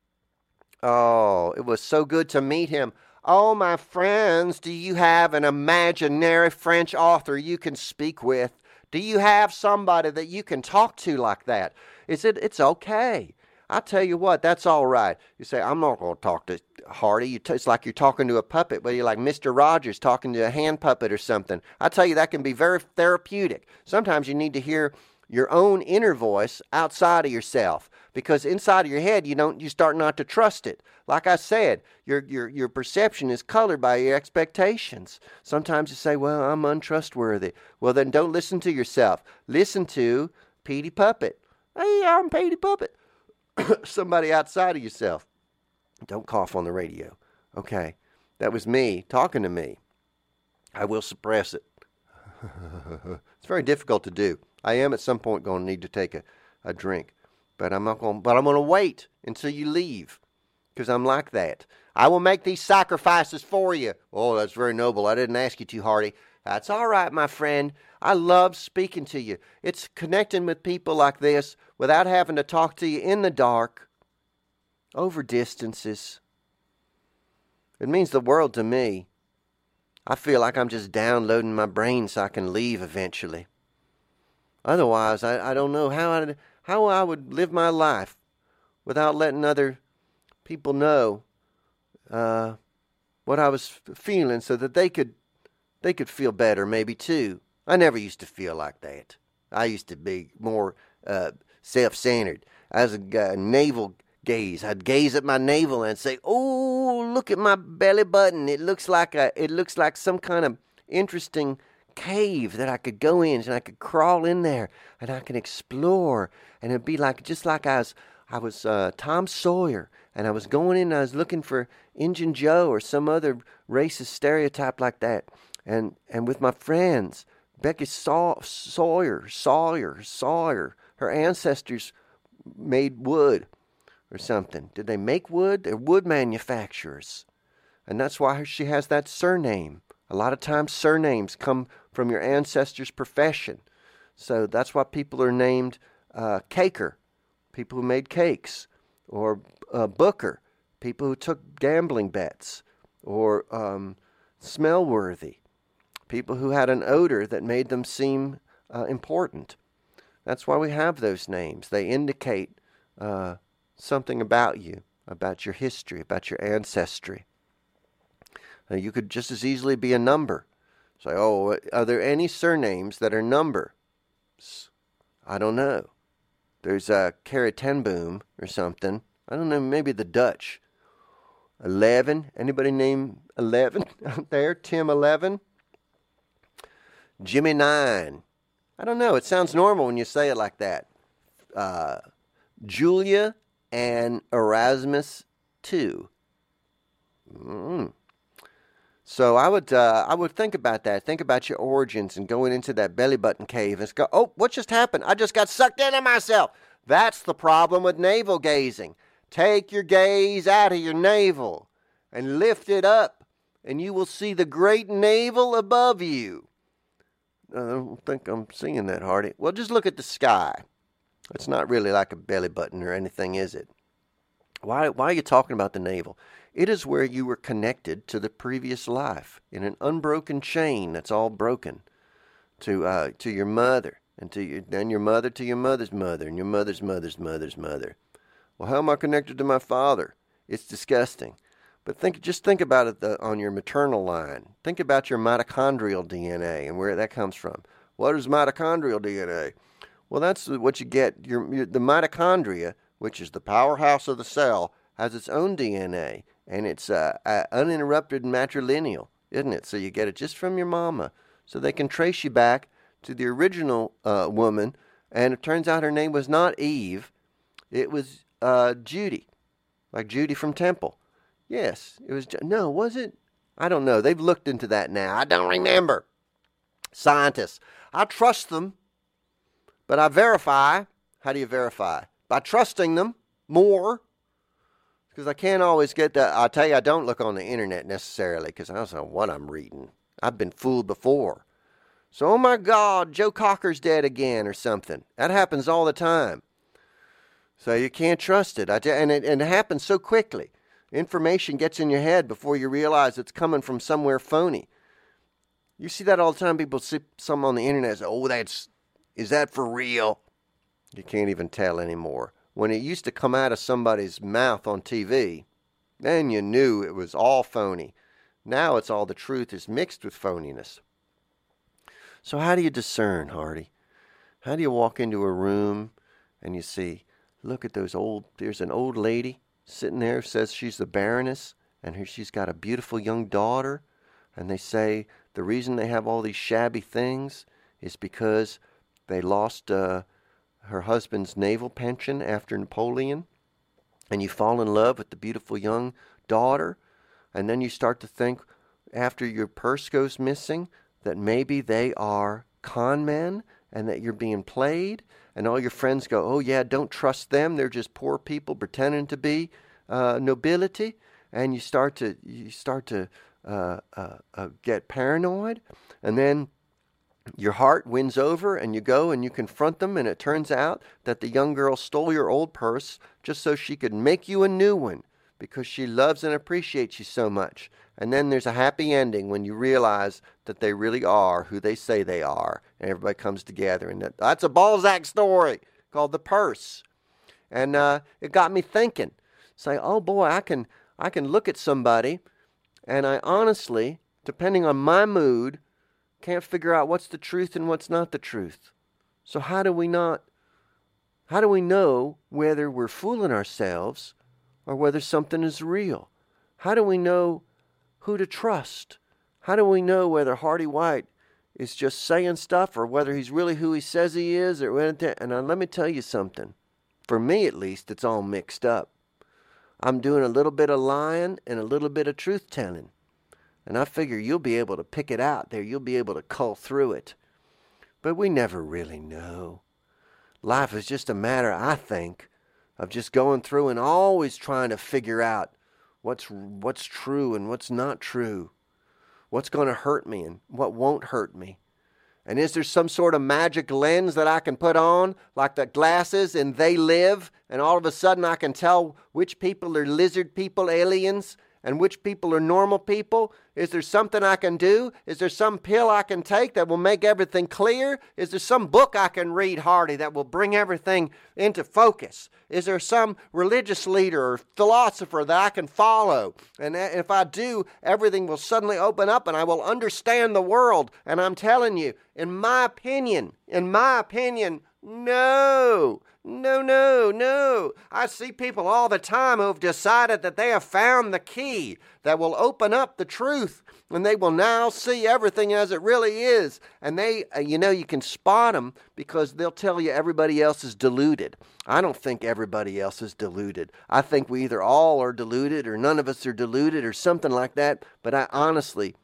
Oh, it was so good to meet him. Oh, my friends, do you have an imaginary French author you can speak with? Do you have somebody that you can talk to like that? Is it? It's okay. I tell you what, that's all right. You say, I'm not going to talk to Hardy. You t- it's like you're talking to a puppet, but you're like Mister Rogers talking to a hand puppet or something. I tell you, that can be very therapeutic. Sometimes you need to hear your own inner voice outside of yourself, because inside of your head, you don't. You start not to trust it. Like I said, your your your perception is colored by your expectations. Sometimes you say, well, I'm untrustworthy. Well, then don't listen to yourself. Listen to Petey Puppet. Hey, I'm Petey Puppet. Somebody outside of yourself. Don't cough on the radio. Okay, that was me talking to me. I will suppress it. It's very difficult to do. I am at some point going to need to take a, a drink, but I'm not going. But I'm going to wait until you leave, because I'm like that. I will make these sacrifices for you. Oh, that's very noble. I didn't ask you to, Hardy. That's all right, my friend. I love speaking to you. It's connecting with people like this without having to talk to you in the dark, over distances. It means the world to me. I feel like I'm just downloading my brain so I can leave eventually. Otherwise, I, I don't know how I, how I would live my life without letting other people know uh, what I was feeling, so that they could they could feel better maybe too. I never used to feel like that. I used to be more uh, self-centered. I was a uh, navel gaze. I'd gaze at my navel and say, "Oh, look at my belly button. It looks like a it looks like some kind of interesting cave that I could go in, and I could crawl in there and I could explore, and it'd be like just like I was I was uh, Tom Sawyer, and I was going in and I was looking for Injun Joe or some other racist stereotype like that, and and with my friends, Becky Saw, Sawyer, Sawyer, Sawyer, her ancestors made wood or something. Did they make wood? They're wood manufacturers, and that's why she has that surname. A lot of times surnames come from your ancestors' profession. So that's why people are named uh, Caker, people who made cakes, or uh, Booker, people who took gambling bets, or um, Smellworthy, people who had an odor that made them seem uh, important. That's why we have those names. They indicate uh, something about you, about your history, about your ancestry. Uh, you could just as easily be a number. Say, oh, are there any surnames that are numbers? I don't know. There's a uh, Carrie ten Boom or something. I don't know, maybe the Dutch. Eleven. Anybody name Eleven out there? Tim Eleven? Jimmy Nine. I don't know. It sounds normal when you say it like that. Uh, Julia and Erasmus Two. Mm. So I would uh, I would think about that. Think about your origins and going into that belly button cave and go, oh, what just happened? I just got sucked into myself. That's the problem with navel gazing. Take your gaze out of your navel and lift it up, and you will see the great navel above you. I don't think I'm seeing that, Hardy. Well, just look at the sky. It's not really like a belly button or anything, is it? Why, why are you talking about the navel? It is where you were connected to the previous life in an unbroken chain that's all broken to uh, to your mother, and to your, then your mother to your mother's mother, and your mother's mother's mother's mother. Well, how am I connected to my father? It's disgusting. But think, just think about it the, on your maternal line. Think about your mitochondrial D N A and where that comes from. What is mitochondrial D N A? Well, that's what you get. Your, your, the mitochondria, which is the powerhouse of the cell, has its own D N A, and it's uh, uh, uninterrupted matrilineal, isn't it? So you get it just from your mama. So they can trace you back to the original uh, woman, and it turns out her name was not Eve. It was uh, Judy, like Judy from Temple. Yes, it was. No, was it? I don't know. They've looked into that now. I don't remember. Scientists. I trust them, but I verify. How do you verify? By trusting them more, because I can't always get that. I'll tell you, I don't look on the internet necessarily, because I don't know what I'm reading. I've been fooled before. So, oh my God, Joe Cocker's dead again or something. That happens all the time. So you can't trust it. I t- and it. And it happens so quickly. Information gets in your head before you realize it's coming from somewhere phony. You see that all the time. People see some on the internet and say, oh, that's, is that for real? You can't even tell anymore. When it used to come out of somebody's mouth on T V, then you knew it was all phony. Now it's all the truth is mixed with phoniness. So how do you discern, Hardy? How do you walk into a room and you see, look at those old, there's an old lady sitting there who says she's the Baroness, and here she's got a beautiful young daughter, and they say the reason they have all these shabby things is because they lost uh, her husband's naval pension after Napoleon, and you fall in love with the beautiful young daughter, and then you start to think, after your purse goes missing, that maybe they are con men, and that you're being played, and all your friends go, oh yeah, don't trust them, they're just poor people pretending to be uh, nobility, and you start to you start to uh, uh, uh, get paranoid, and then your heart wins over, and you go and you confront them, and it turns out that the young girl stole your old purse just so she could make you a new one, because she loves and appreciates you so much. And then there's a happy ending when you realize that they really are who they say they are, and everybody comes together. And that, that's a Balzac story called The Purse. And uh, it got me thinking. Say, oh boy, I can I can look at somebody, and I honestly, depending on my mood, can't figure out what's the truth and what's not the truth. So how do we not? How do we know whether we're fooling ourselves or whether something is real? How do we know who to trust? How do we know whether Hardy White is just saying stuff or whether he's really who he says he is? Or and uh, let me tell you something. For me, at least, it's all mixed up. I'm doing a little bit of lying and a little bit of truth-telling. And I figure you'll be able to pick it out there. You'll be able to cull through it. But we never really know. Life is just a matter, I think, of just going through and always trying to figure out what's what's true and what's not true. What's going to hurt me and what won't hurt me. And is there some sort of magic lens that I can put on, like the glasses and They Live, and all of a sudden I can tell which people are lizard people, aliens, and which people are normal people? Is there something I can do? Is there some pill I can take that will make everything clear? Is there some book I can read, Hardy, that will bring everything into focus? Is there some religious leader or philosopher that I can follow? And if I do, everything will suddenly open up and I will understand the world. And I'm telling you, in my opinion, in my opinion, no. No, no, no. I see people all the time who have decided that they have found the key that will open up the truth, and they will now see everything as it really is. And they, uh, you know, you can spot them because they'll tell you everybody else is deluded. I don't think everybody else is deluded. I think we either all are deluded or none of us are deluded or something like that. But I honestly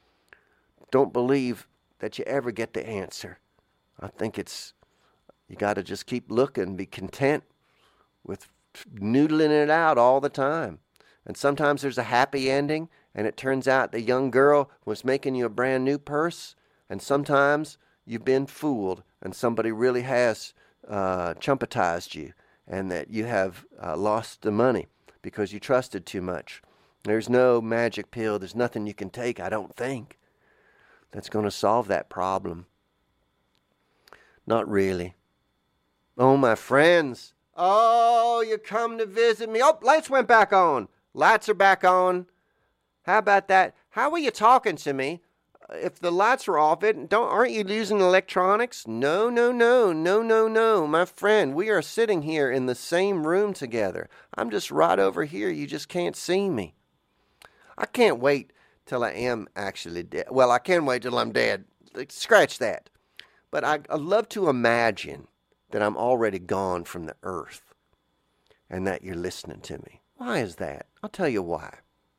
don't believe that you ever get the answer. I think it's You got to just keep looking, be content with noodling it out all the time. And sometimes there's a happy ending, and it turns out the young girl was making you a brand new purse. And sometimes you've been fooled, and somebody really has uh, chumpatized you, and that you have uh, lost the money because you trusted too much. There's no magic pill. There's nothing you can take, I don't think, that's going to solve that problem. Not really. Oh, my friends. Oh, you come to visit me. Oh, lights went back on. Lights are back on. How about that? How were you talking to me if the lights are off, it don't aren't you using electronics? No, no, no, no, no, no, my friend. We are sitting here in the same room together. I'm just right over here. You just can't see me. I can't wait till I am actually dead. Well, I can wait till I'm dead. Scratch that. But I, I love to imagine that I'm already gone from the earth and that you're listening to me. Why is that? I'll tell you why.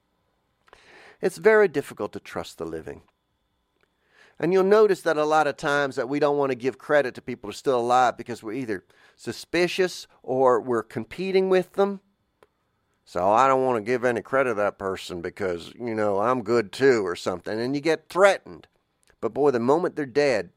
It's very difficult to trust the living. And you'll notice that a lot of times that we don't want to give credit to people who are still alive because we're either suspicious or we're competing with them. So I don't want to give any credit to that person because, you know, I'm good too or something. And you get threatened. But boy, the moment they're dead,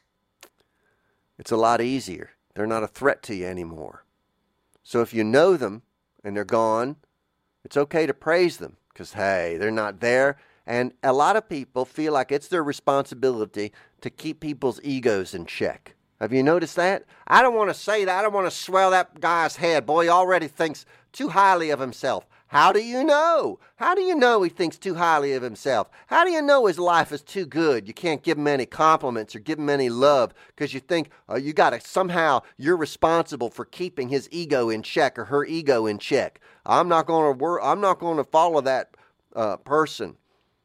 it's a lot easier. They're not a threat to you anymore. So if you know them and they're gone, it's okay to praise them. Because, hey, they're not there. And a lot of people feel like it's their responsibility to keep people's egos in check. Have you noticed that? I don't want to say that. I don't want to swell that guy's head. Boy, he already thinks too highly of himself. How do you know? How do you know he thinks too highly of himself? How do you know his life is too good? You can't give him any compliments or give him any love because you think oh, you got to somehow you're responsible for keeping his ego in check or her ego in check. I'm not going to work. I'm not going to follow that uh, person,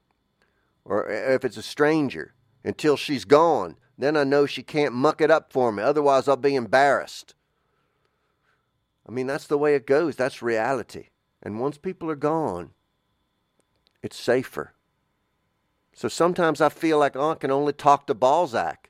or if it's a stranger, until she's gone. Then I know she can't muck it up for me. Otherwise, I'll be embarrassed. I mean, that's the way it goes. That's reality. And once people are gone, it's safer. So sometimes I feel like oh, I can only talk to Balzac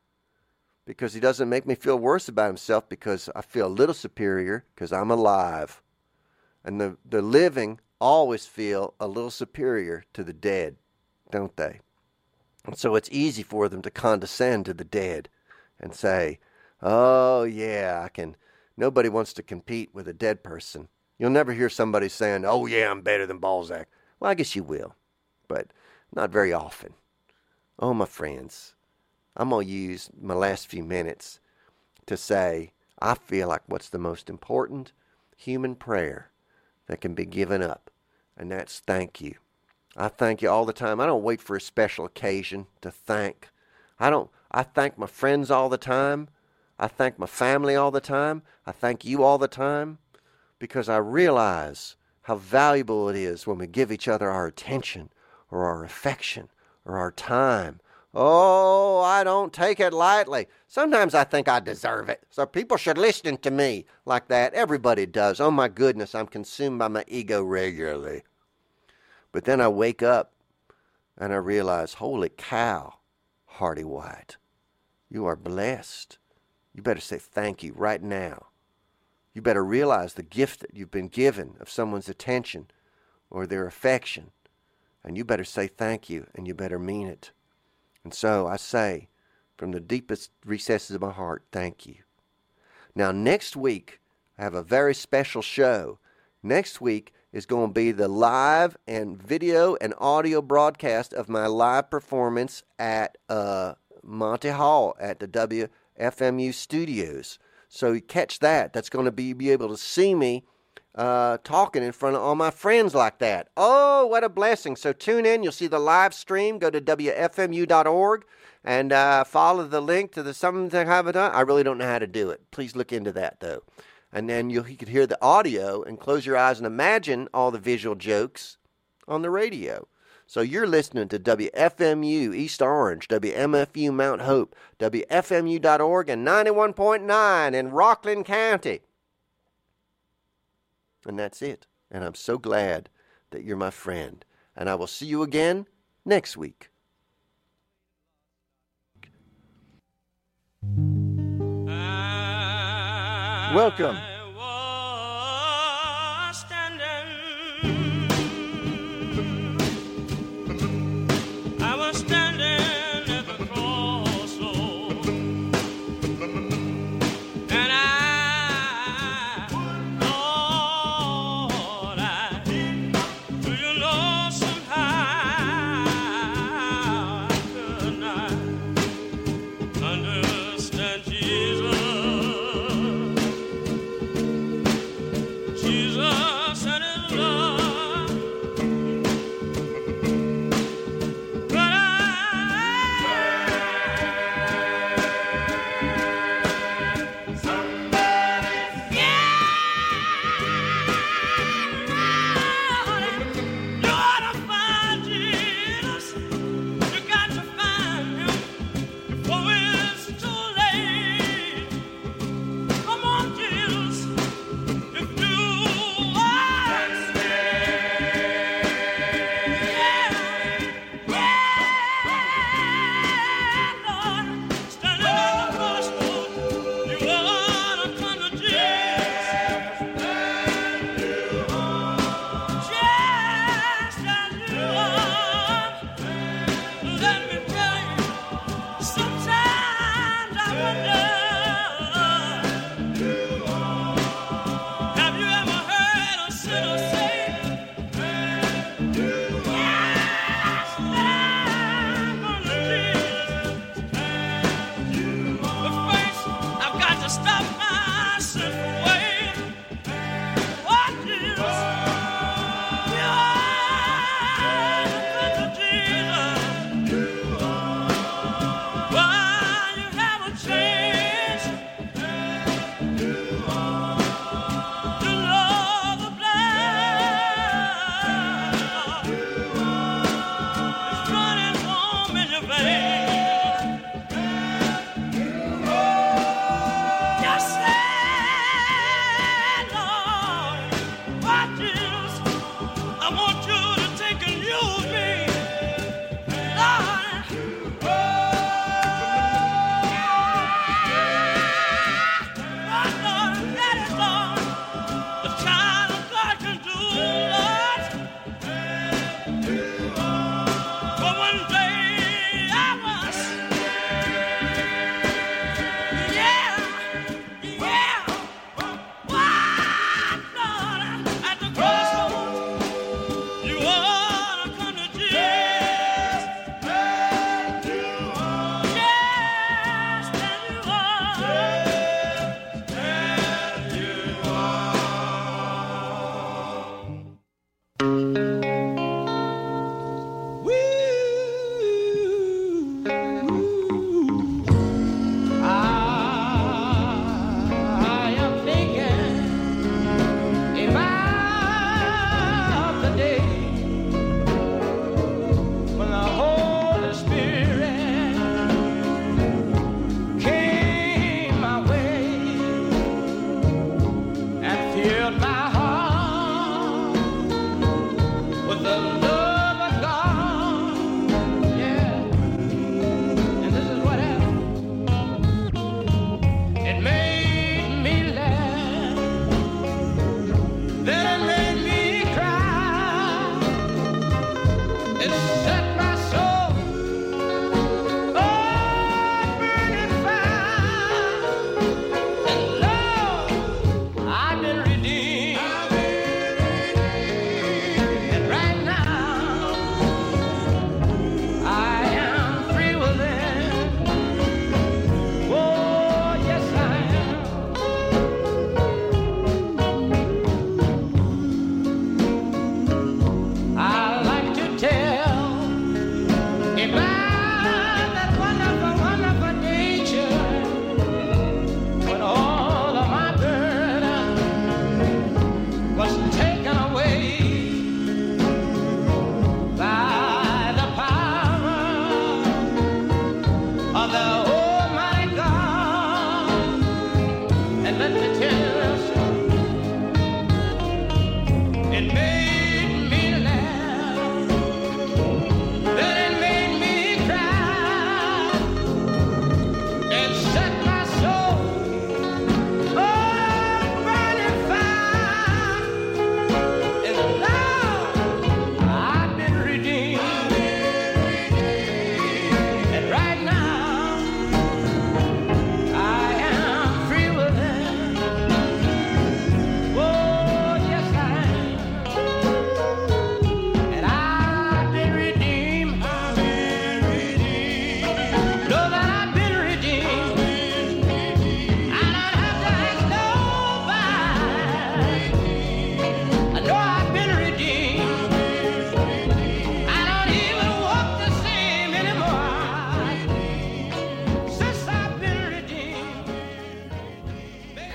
because he doesn't make me feel worse about himself because I feel a little superior because I'm alive. And the, the living always feel a little superior to the dead, don't they? And so it's easy for them to condescend to the dead and say, oh, yeah, I can. Nobody wants to compete with a dead person. You'll never hear somebody saying, oh, yeah, I'm better than Balzac. Well, I guess you will, but not very often. Oh, my friends, I'm going to use my last few minutes to say I feel like what's the most important human prayer that can be given up, and that's thank you. I thank you all the time. I don't wait for a special occasion to thank. I don't. I thank my friends all the time. I thank my family all the time. I thank you all the time because I realize how valuable it is when we give each other our attention or our affection or our time. Oh, I don't take it lightly. Sometimes I think I deserve it. So people should listen to me like that. Everybody does. Oh, my goodness, I'm consumed by my ego regularly. But then I wake up and I realize, holy cow, Hardy White, you are blessed. You better say thank you right now. You better realize the gift that you've been given of someone's attention or their affection. And you better say thank you, and you better mean it. And so I say, from the deepest recesses of my heart, thank you. Now, next week, I have a very special show. Next week is going to be the live and video and audio broadcast of my live performance at uh, Monty Hall at the W F M U studios. So you catch that. That's going to be, be able to see me uh, talking in front of all my friends like that. Oh, what a blessing. So tune in. You'll see the live stream. Go to W F M U dot org and uh, follow the link to the something to have it done. I really don't know how to do it. Please look into that, though. And then you'll, you could hear the audio and close your eyes and imagine all the visual jokes on the radio. So you're listening to W F M U East Orange, W M F U Mount Hope, W F M U dot org, and ninety-one point nine in Rockland County. And that's it. And I'm so glad that you're my friend. And I will see you again next week. Welcome.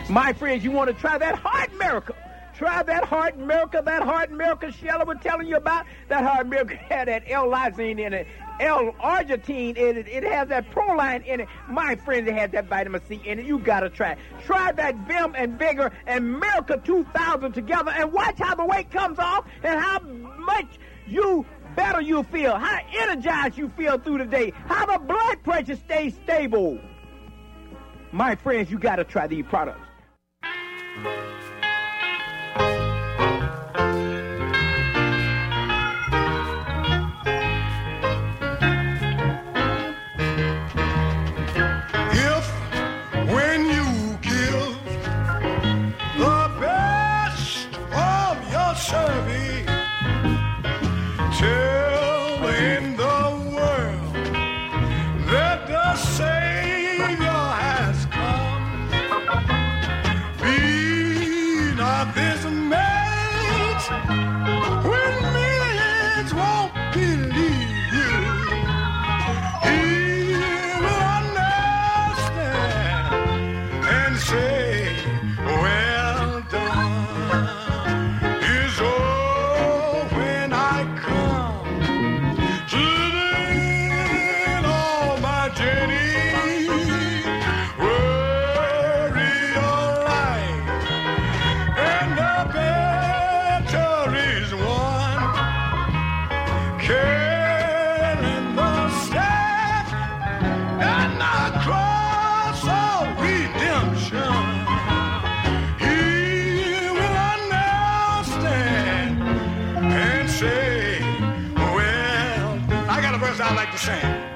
My friends, you want to try that heart miracle. Try that heart miracle, that heart miracle Shella was telling you about. That heart miracle had that L-lysine in it, L-arginine in it. It has that proline in it. My friends, it has that vitamin C in it. You got to try it. Try that Vim and Vigor and Miracle two thousand together and watch how the weight comes off and how much you better you feel, how energized you feel through the day, how the blood pressure stays stable. My friends, you got to try these products. If when you give the best of your service till in the world that the Savior has come, be not dismayed when millions won't believe you. He will understand and say, well done. Is all when I come to the end of my journey, worry your life, and the better is one, carrying the staff and the cross of redemption. He will understand and say, well, I got a verse I like to sing.